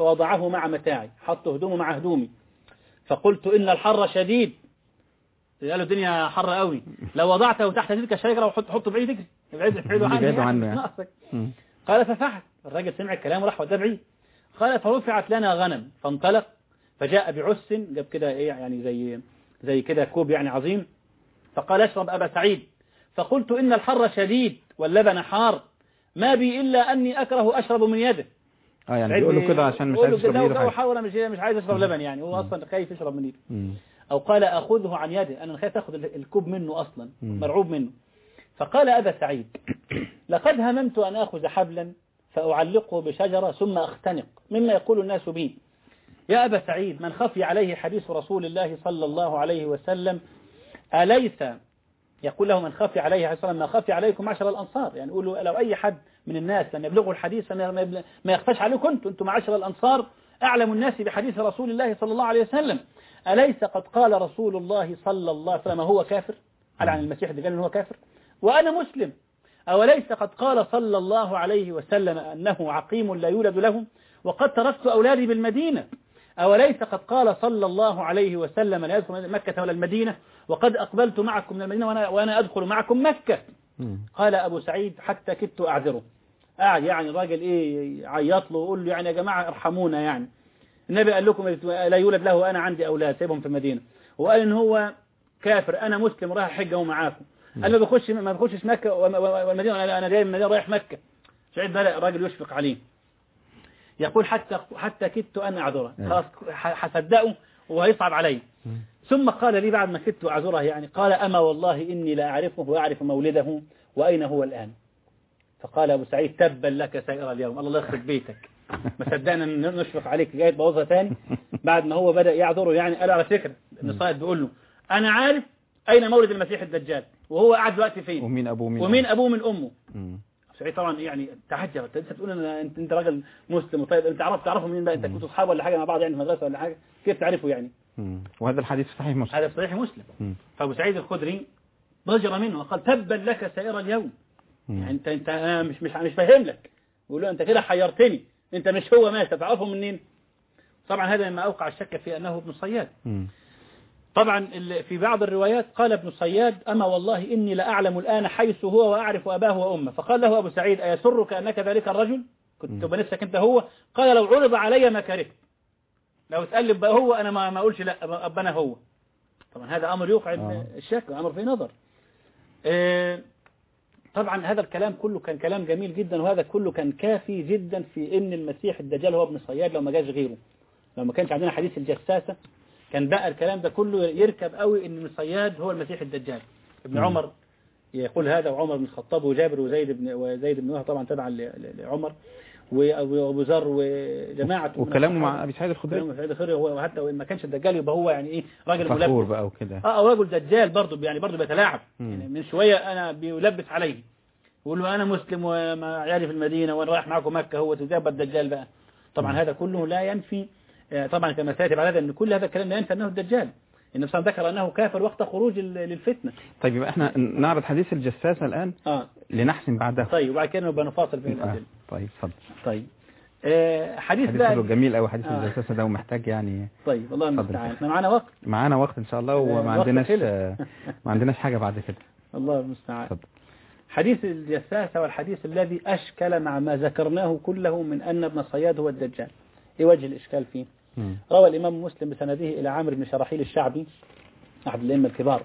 فوضعه مع متاعي، حط هدومه مع هدومي، فقلت إن الحر شديد. قالوا الدنيا حر قوي، لو وضعته تحت تلك الشجرة وحط حطه بعيد تجري بعيد بعيد عنه, عنه يعني. قال ففعل. الراجل سمع الكلام وراح وداه بعيد. قال فرفعت لنا غنم، فانطلق فجاء بعس، جاب كده ايه يعني زي زي كده كوب يعني عظيم، فقال اشرب أبا سعيد. فقلت إن الحر شديد واللبن حار، ما بي إلا أني أكره أشرب من يده. اه يعني بيقولوا كده عشان مش عايز يشرب من يده. حاول مش مش عايز يشرب لبن يعني، هو أصلا خايف يشرب من يده. أو قال أخذه عن يده، أنا خايف أخذ الكوب منه أصلا، مرعوب منه. فقال أبا سعيد لقد هممت أن أخذ حبلا فأعلقه بشجرة ثم أختنق مما يقول الناس بي. يا أبا سعيد من خفي عليه حديث رسول الله صلى الله عليه وسلم أليس يقول له من خفي عليه حديث ما خفي عليكم معشر الأنصار، يعني يقولوا لو أي حد من الناس لم يبلغوا الحديث ما يخفاش عليكم أنتم أنتم معشر الأنصار أعلم الناس بحديث رسول الله صلى الله عليه وسلم. أليس قد قال رسول الله صلى الله عليه وسلم هو كافر؟ قال عن المسيح الدجال هو كافر وأنا مسلم. أوليس قد قال صلى الله عليه وسلم أنه عقيم لا يولد له وقد تركت أولادي بالمدينة؟ أوليس قد قال صلى الله عليه وسلم لا يدخل مكة ولا المدينة وقد أقبلت معكم من المدينة وأنا, وأنا أدخل معكم مكة؟ قال أبو سعيد حتى كدت أعذره. قاعد يعني الراجل إيه عيط له ويقول له يعني يا جماعة ارحمونا، يعني النبي قال لكم لا يولد له وأنا عندي أولاد سيبهم في المدينة، وقال إن هو كافر أنا مسلم رايح حجة ومعاكم، قال ما بخش ما بخشش مكة والمدينة أنا جاي من المدينة رايح مكة. سعيد بدأ الراجل يشفق عليه، يقول حتى حتى كدت أن أعذره، خلاص حصدقه وهيصعب علي. ثم قال لي بعد ما كدت أعذره يعني قال أما والله إني لا أعرفه وأعرف مولده وأين هو الآن. فقال أبو سعيد تبا لك سائر اليوم، الله يخرب بيتك، ما صدقنا نشفق عليك جاي تبوظها تاني بعد ما هو بدأ يعذره. يعني قال على فكرة ابن صائد بيقول له أنا عارف أين مولد المسيح الدجال وهو قاعد دلوقتي فين ومين أبوه من ومين أبوه من أمه. سعيد طبعا يعني تعجب، انت تقول ان انت انت راجل مسلم وطيب، انت عرفت تعرفه منين بقى؟ انت كنتوا اصحاب ولا حاجه مع بعض يعني في المدرسه ولا حاجه؟ كيف تعرفه يعني؟ مم. وهذا الحديث في صحيح مسلم. هذا في صحيح مسلم. مم. فابو سعيد الخدري ضجر منه وقال تبا لك سائر اليوم. مم. يعني انت انت انا مش مش مش فاهم لك، بيقول له انت كده حيرتني، انت مش هو مات تعرفه منين؟ طبعا هذا مما اوقع الشك في انه ابن صياد. مم. طبعا في بعض الروايات قال ابن صياد أما والله إني لأعلم الآن حيث هو وأعرف أباه وأمه. فقال له أبو سعيد أيسرك أنك ذلك الرجل كنت بنفسك أنت هو؟ قال لو عرض علي ما كرهت، لو تقلب بقى هو أنا ما أقولش لا أبنا هو. طبعا هذا أمر يوقع آه. الشك، أمر فيه نظر. آه طبعا هذا الكلام كله كان كلام جميل جدا، وهذا كله كان كافي جدا في إن المسيح الدجال هو ابن صياد لو ما جاش غيره، لو ما كانش عندنا حديث الجساسة كان بقى الكلام ده كله يركب قوي ان صياد هو المسيح الدجال. ابن م. عمر يقول هذا، وعمر بن الخطاب وجابر وزيد بن وزيد بن وهب طبعا تبعا لعمر وابو ذر وجماعه. وكلامه مع ابي سعيد الخدري ابي سعيد الخدري هو حتى وان ما كانش الدجال يبقى هو يعني ايه راجل ملبس بقى وكده اه راجل دجال برضه يعني برضه بيتلاعب يعني من شويه انا بيلبس عليه يقول له انا مسلم وما عيالي في المدينه وانا رايح معاكم مكه، هو تجاب الدجال بقى. طبعا م. هذا كله لا ينفي طبعا كما سيأتي بعد هذا ان كل هذا الكلام لا ينفي انه الدجال، النبي صلى الله عليه وسلم ذكر انه كافر وقت خروج للفتنه. طيب يبقى احنا نعرض حديث الجساسة الان اه لنحسن بعدها. طيب وبعد كده نبقى نفاصل بين الادله. آه. طيب اتفضل. طيب آه حديث حديث جميل قوي حديث آه. الجساسة ده ومحتاج يعني. طيب الله المستعان، احنا معانا وقت معانا وقت ان شاء الله وما عندناش ما عندناش حاجه بعد كده. الله المستعان. حديث الجساسة والحديث الذي اشكل مع ما ذكرناه كله من ان ابن صياد هو الدجال، ايه وجه الاشكال فيه؟ مم. روى الإمام مسلم بسنده إلى عمرو بن شرحيل الشعبي أحد الأئمة الكبار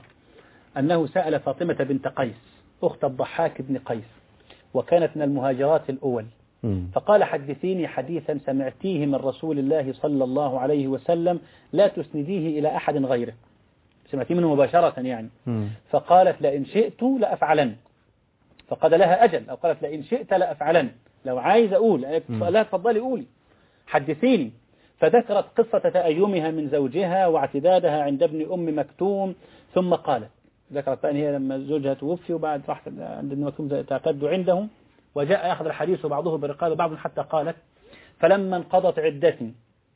أنه سأل فاطمة بنت قيس أخت الضحاك بن قيس وكانت من المهاجرات الأول، مم. فقال حدثيني حديثا سمعتيه من رسول الله صلى الله عليه وسلم لا تسنديه إلى أحد غيره، سمعتيه منه مباشرة يعني. مم. فقالت لئن شئت لأفعلن، فقال لها أجل، أو قالت لئن شئت لأفعلن، لو عايز أقول لا تفضلي قولي حدثيني. فذكرت قصة تأيمها من زوجها واعتدادها عند ابن أم مكتوم، ثم قالت ذكرت أن هي لما زوجها توفي وبعد راحت عند ابن مكتوم تعتد عنده وجاء يأخذ الحديث بعضه برقاب بعض حتى قالت فلما انقضت عدتي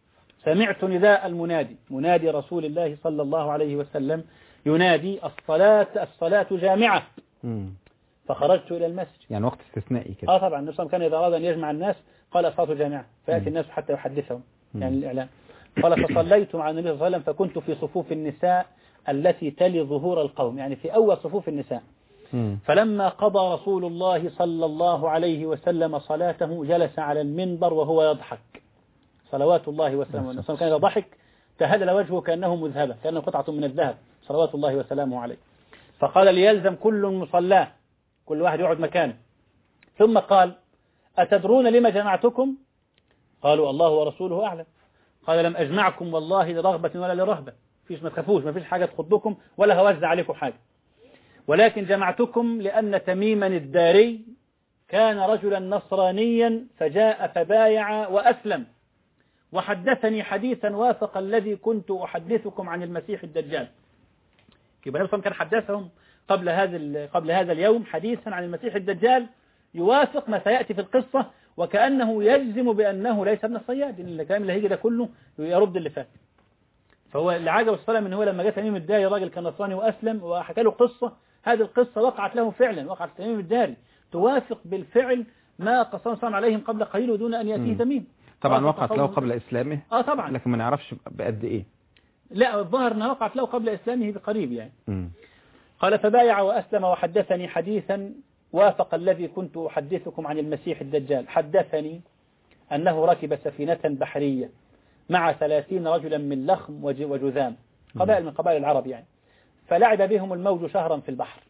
سمعت نداء المنادي منادي رسول الله صلى الله عليه وسلم ينادي الصلاة الصلاة جامعة، فخرجت إلى المسجد. يعني وقت استثنائي كده. اه طبعا النبي صلى الله عليه وسلم كان إذا أراد أن يجمع الناس قال الصلاة جامعة فيأتي الناس حتى يحدثهم يعني الإعلام. قال فصليت مع النبي صلى الله عليه وسلم فكنت في صفوف النساء التي تلي ظهور القوم، يعني في أول صفوف النساء. فلما قضى رسول الله صلى الله عليه وسلم صلاته جلس على المنبر وهو يضحك صلوات الله وسلامه عليه. كان إذا ضحك تهلل وجهه كأنه مذهبة، كأنه قطعة من الذهب صلوات الله وسلامه عليه. فقال ليلزم كل مصلاه، كل واحد يقعد مكانه. ثم قال أتدرون لما جمعتكم؟ قالوا الله ورسوله أعلم. قال لم أجمعكم والله لرغبة ولا لرهبة، فيش ما تخافوش، ما فيش حاجة تخضكم ولا هوزع عليكم حاجة، ولكن جمعتكم لأن تميما الداري كان رجلا نصرانيا فجاء فبايع وأسلم وحدثني حديثا وافق الذي كنت أحدثكم عن المسيح الدجال. يبقى نفسهم كان حدثهم قبل هذا قبل هذا اليوم حديثا عن المسيح الدجال يوافق ما سيأتي في القصة، وكأنه يجزم بأنه ليس ابن الصياد، إن الكلام اللي هيجي ده كله يرد اللي فات. فهو اللي عجب الصلاة من هو لما جاء تميم الداري راجل كان نصراني وأسلم وحكى له قصة، هذه القصة وقعت له فعلا، وقعت تميم الداري توافق بالفعل ما قصص عليهم قبل قليل ودون أن يأتيه تميم. طبعا وقعت له قبل إسلامه آه طبعا، لكن ما نعرفش بقد إيه. لا الظاهر أنها وقعت له قبل إسلامه بقريب يعني. م. قال فبايع وأسلم وحدثني حديثا وافق الذي كنت أحدثكم عن المسيح الدجال. حدثني أنه ركب سفينة بحرية مع ثلاثين رجلا من لخم وجذام، قبائل من قبائل العرب يعني، فلعب بهم الموج شهرا في البحر،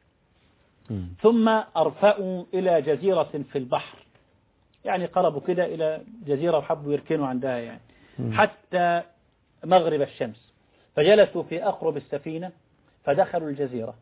ثم أرفأوا إلى جزيرة في البحر، يعني قربوا كده إلى جزيرة وحبوا يركنوا عندها يعني حتى مغرب الشمس، فجلسوا في أقرب السفينة فدخلوا الجزيرة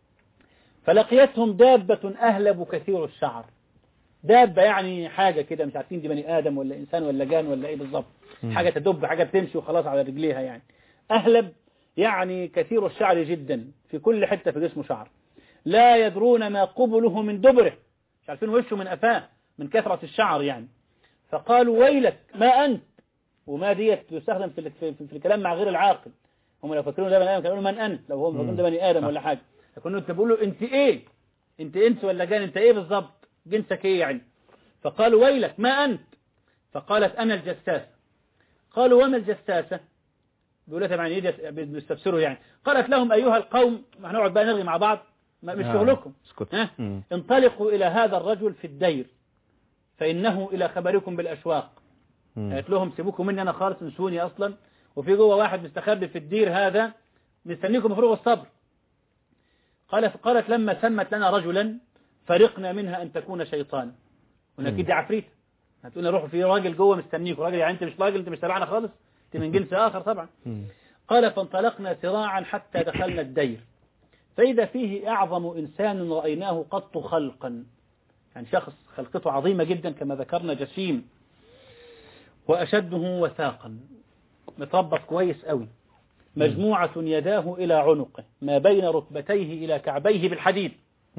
فلقيتهم دابة أهلب كثير الشعر. دابة يعني حاجة كده مش عارفين دي بني آدم ولا إنسان ولا جان ولا إيه بالضبط، حاجة تدب، حاجة بتمشي وخلاص على رجليها يعني. أهلب يعني كثير الشعر جدا، في كل حتة في جسمه شعر، لا يدرون ما قبله من دبره، مش عارفين وشه من أفاه من كثرة الشعر يعني. فقالوا ويلك ما أنت، وما ديت تستخدم في, في, في الكلام مع غير العاقل، هم لو فكروا ده بني آدم كانوا من أنت، لو هم فكروا ده بني آدم ولا حاجة كانوا تقولوا أنت إيه، أنت إنس ولا جان، أنت إيه بالضبط، جنسك إيه يعني. فقالوا ويلك ما أنت، فقالت أنا الجساسة. قالوا وما الجساسة؟ بيقولوا طبعا ايه بيستفسروا يعني. قالت لهم أيها القوم، هنقعد بقى نرغي مع بعض مش شغلكم، ها انطلقوا إلى هذا الرجل في الدير فإنه إلى خبركم بالأشواق. قالت لهم سيبوكم مني أنا خالص، نسوني أصلا، وفي جوه واحد مستخبي في الدير هذا مستنيكم بفروغ الصبر. قالت قالت لما سمت لنا رجلا فرقنا منها أن تكون شيطان، ونكيد دي عفريت، هتقولنا روحوا في راجل جوه مستنيكم، راجل يعني أنت مش راجل، أنت مش تبعنا خالص، أنت من جنس آخر طبعا. قال فانطلقنا سراعا حتى دخلنا الدير فإذا فيه أعظم إنسان رأيناه قط خلقا، يعني شخص خلقته عظيمة جدا كما ذكرنا، جسيم، وأشده وثاقا، متربط كويس قوي، مجموعة يداه إلى عنقه ما بين ركبتيه إلى كعبيه بالحديد،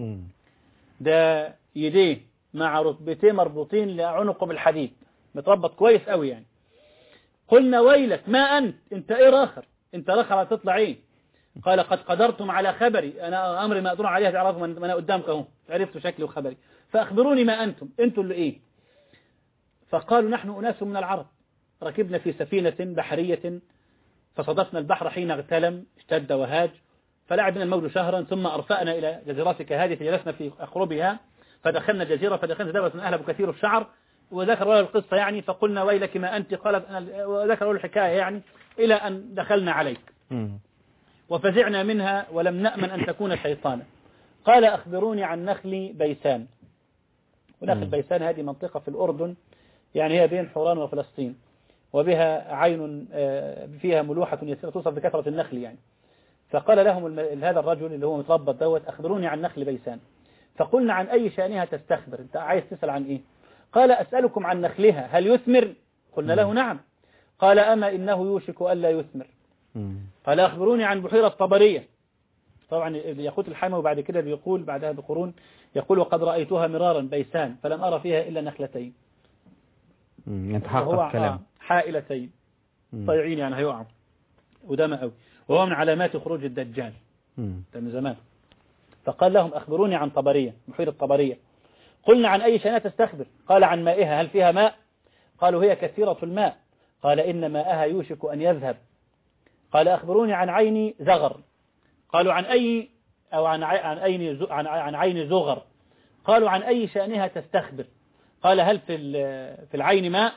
ده يديه مع ركبتيه مربوطين لعنقه بالحديد، متربط كويس قوي يعني. قلنا ويلك ما أنت، أنت إيه راخر، أنت راخر هتطلع إيه؟ قال قد قدرتم على خبري، أنا أمري ما أقدر عليها، تعرفوا من أنا قدامك أهو، عرفتوا شكلي وخبري، فأخبروني ما أنتم، أنتم اللي إيه؟ فقالوا نحن أناس من العرب ركبنا في سفينة بحرية فصدفنا البحر حين اغتلم اشتد وهاج فلعبنا الموج شهرا ثم أرفأنا إلى جزيرتك هذه فجلسنا في أقربها فدخلنا جزيرة فدخلنا دابة من أهلب كثير الشعر، وذكر له القصة يعني. فقلنا ويلك ما أنت، قالت وذكر له الحكاية يعني إلى أن دخلنا عليك وفزعنا منها ولم نأمن أن تكون شيطانا. قال أخبروني عن نخل بيسان. ونخل بيسان هذه منطقة في الأردن، يعني هي بين حوران وفلسطين، وبها عين فيها ملوحة يسيرة توصف بكثرة النخل يعني. فقال لهم هذا الرجل اللي هو متربط دوت أخبروني عن نخل بيسان. فقلنا عن أي شأنها تستخبر، أنت عايز تسأل عن إيه؟ قال أسألكم عن نخلها هل يثمر؟ قلنا له نعم. قال أما إنه يوشك ألا يثمر. قال أخبروني عن بحيرة طبرية. طبعا يقول الحامي وبعد كده بيقول بعدها بقرون يقول وقد رأيتها مرارا بيسان فلم أرى فيها إلا نخلتين، يتحقق كلام حائلتين طيعين يعني هيقعوا ودم قوي، وهو من علامات خروج الدجال ده من زمان. فقال لهم أخبروني عن طبرية، بحيرة طبرية. قلنا عن أي شأنها تستخبر؟ قال عن مائها هل فيها ماء؟ قالوا هي كثيرة الماء. قال إن ماءها يوشك أن يذهب. قال أخبروني عن عين زغر. قالوا عن أي أو عن عن عين عن عن عين زغر. قالوا عن أي شأنها تستخبر. قال هل في في العين ماء؟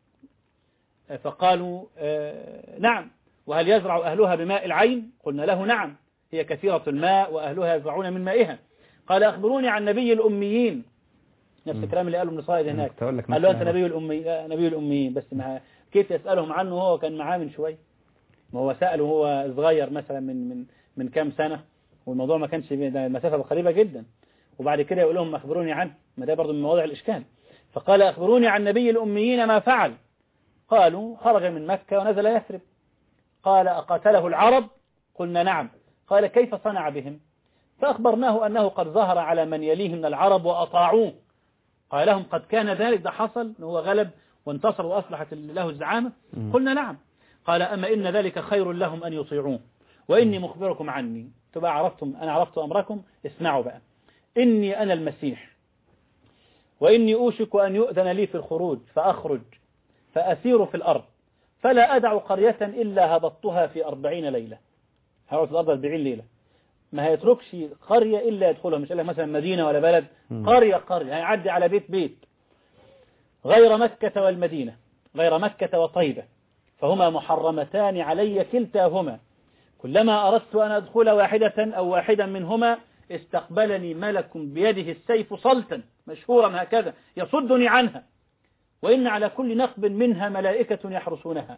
فقالوا نعم. وهل يزرع أهلها بماء العين؟ قلنا له نعم، هي كثيرة الماء وأهلها يزرعون من مائها. قال أخبروني عن نبي الأميين. نفس الكلام اللي قاله ابن صائد هناك. قال له أنت نبي الأمي نبي الأميين، بس مع كيف يسألهم عنه؟ هو كان معاه من شوي، ما هو سأله هو صغير مثلا من من من كام سنة، والموضوع ما كانش مسافة قريبة جدا، وبعد كده يقول لهم أخبروني عنه، ما ده برضه من مواضع الإشكال. فقال أخبروني عن نبي الأميين ما فعل. قالوا خرج من مكة ونزل يثرب. قال أقاتله العرب؟ قلنا نعم. قال كيف صنع بهم؟ فأخبرناه أنه قد ظهر على من يليه من العرب وأطاعوه. قال لهم قد كان ذلك، ده حصل، هو غلب وانتصر وأصلحت له الزعامة؟ قلنا نعم. قال أما إن ذلك خير لهم أن يطيعوه، وإني مخبركم عني. تبقى عرفتم، أنا عرفت أمركم، اسمعوا بقى. إني أنا المسيح، وإني أوشك أن يؤذن لي في الخروج فأخرج فأسير في الأرض، فلا أدع قرية إلا هبطتها في أربعين ليلة. هبط في الأرض أربعين ليلة، ما هيتركش قرية إلا يدخلها، مش إلا مثلا مدينة ولا بلد، قرية قرية، هيعدي على بيت بيت، غير مكة والمدينة، غير مكة وطيبة، فهما محرمتان علي كلتاهما. كلما أردت أن أدخل واحدة أو واحدا منهما استقبلني ملك بيده السيف صلتا، مشهورا هكذا، يصدني عنها، وإن على كل نقب منها ملائكة يحرسونها.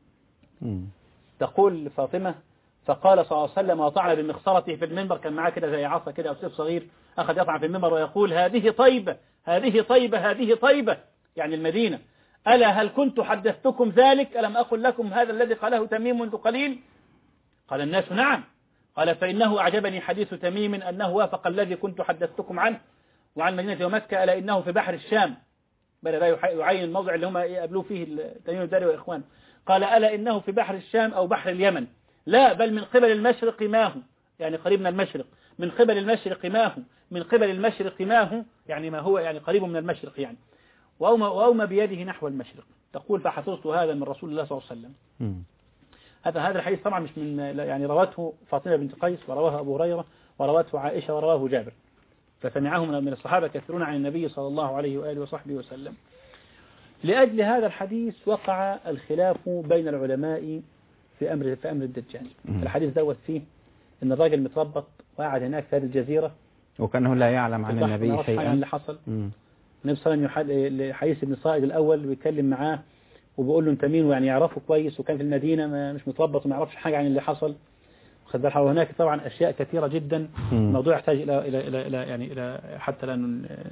تقول فاطمة فقال صلى الله عليه وسلم وطعن بمخصرته في المنبر، كان معاه كده زي عصا كده أو سيف صغير، أخذ يطعن في المنبر ويقول هذه طيبة هذه طيبة هذه طيبة، يعني المدينة. ألا هل كنت حدثتكم ذلك؟ ألم أقل لكم هذا الذي قاله تميم منذ قليل؟ قال الناس نعم. قال فإنه أعجبني حديث تميم أنه وافق الذي كنت حدثتكم عنه. وعن مدينة ومكة ألا إنه في بحر الشام، بدأ يعين الموضع اللي هم يقابلوه فيه تميم الداري وإخوانه. قال ألا إنه في بحر الشام أو بحر اليمن، لا بل من قبل المشرق ما هو، يعني قريب من المشرق، من قبل المشرق ما هو، من قبل المشرق ما هو، يعني ما هو يعني قريب من المشرق يعني، وأومى, وأومى بيده نحو المشرق. تقول فحفظت هذا من رسول الله صلى الله عليه وسلم. هذا هذا الحديث طبعا مش من يعني رواته فاطمة بنت قيس ورواه أبو هريرة ورواته عائشة ورواه جابر، فسمعه من الصحابة كثيرون عن النبي صلى الله عليه وآله وصحبه وسلم. لأجل هذا الحديث وقع الخلاف بين العلماء في أمر في أمر الدجال. الحديث دوت فيه إن الراجل متربط وقعد هناك في هذه الجزيرة، وكانه لا يعلم عن النبي شيئا اللي حصل. النبي صلى الله عليه وسلم حديث ابن صائد الأول بيتكلم معاه وبيقول له انت مين، ويعني يعرفه كويس، وكان في المدينة ما مش متربط وما يعرفش حاجة عن اللي حصل. وهناك طبعا أشياء كثيرة جدا، الموضوع يحتاج إلى إلى إلى إلى يعني إلى حتى لا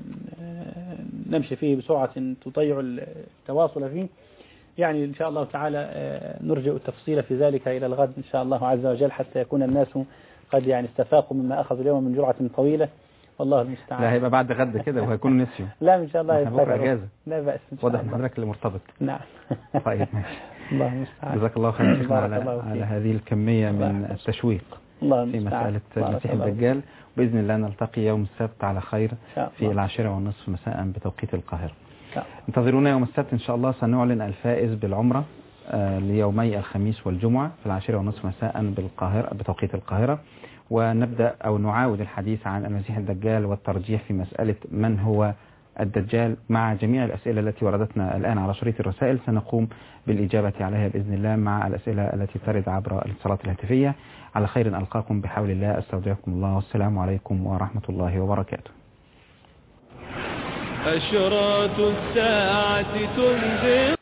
نمشي فيه بسرعة تضيع التواصل فيه. يعني إن شاء الله تعالى نرجع التفصيل في ذلك إلى الغد إن شاء الله عز وجل، حتى يكون الناس قد يعني استفاقوا مما أخذوا اليوم من جرعة طويلة، والله المستعان. لا هيبقى بعد غد كده وهيكون نسيوا. لا إن شاء الله بكره اجازه. لا بأس. واضح ان حضرتك اللي مرتبط. نعم. طيب ماشي. الله المستعان. جزاك الله خير شيخنا على على هذه الكمية من التشويق الله في مسألة المسيح الدجال. بإذن الله نلتقي يوم السبت على خير في العاشرة والنصف مساء بتوقيت القاهرة. انتظرونا يوم السبت إن شاء الله، سنعلن الفائز بالعمرة ليومي الخميس والجمعة في العاشرة والنصف مساء بالقاهرة بتوقيت القاهرة، ونبدأ أو نعاود الحديث عن المسيح الدجال والترجيح في مسألة من هو الدجال مع جميع الأسئلة التي وردتنا الآن على شريط الرسائل. سنقوم بالإجابة عليها بإذن الله مع الأسئلة التي ترد عبر الاتصالات الهاتفية. على خير ألقاكم بحول الله، أستودعكم الله، والسلام عليكم ورحمة الله وبركاته. أشراط الساعة تنذر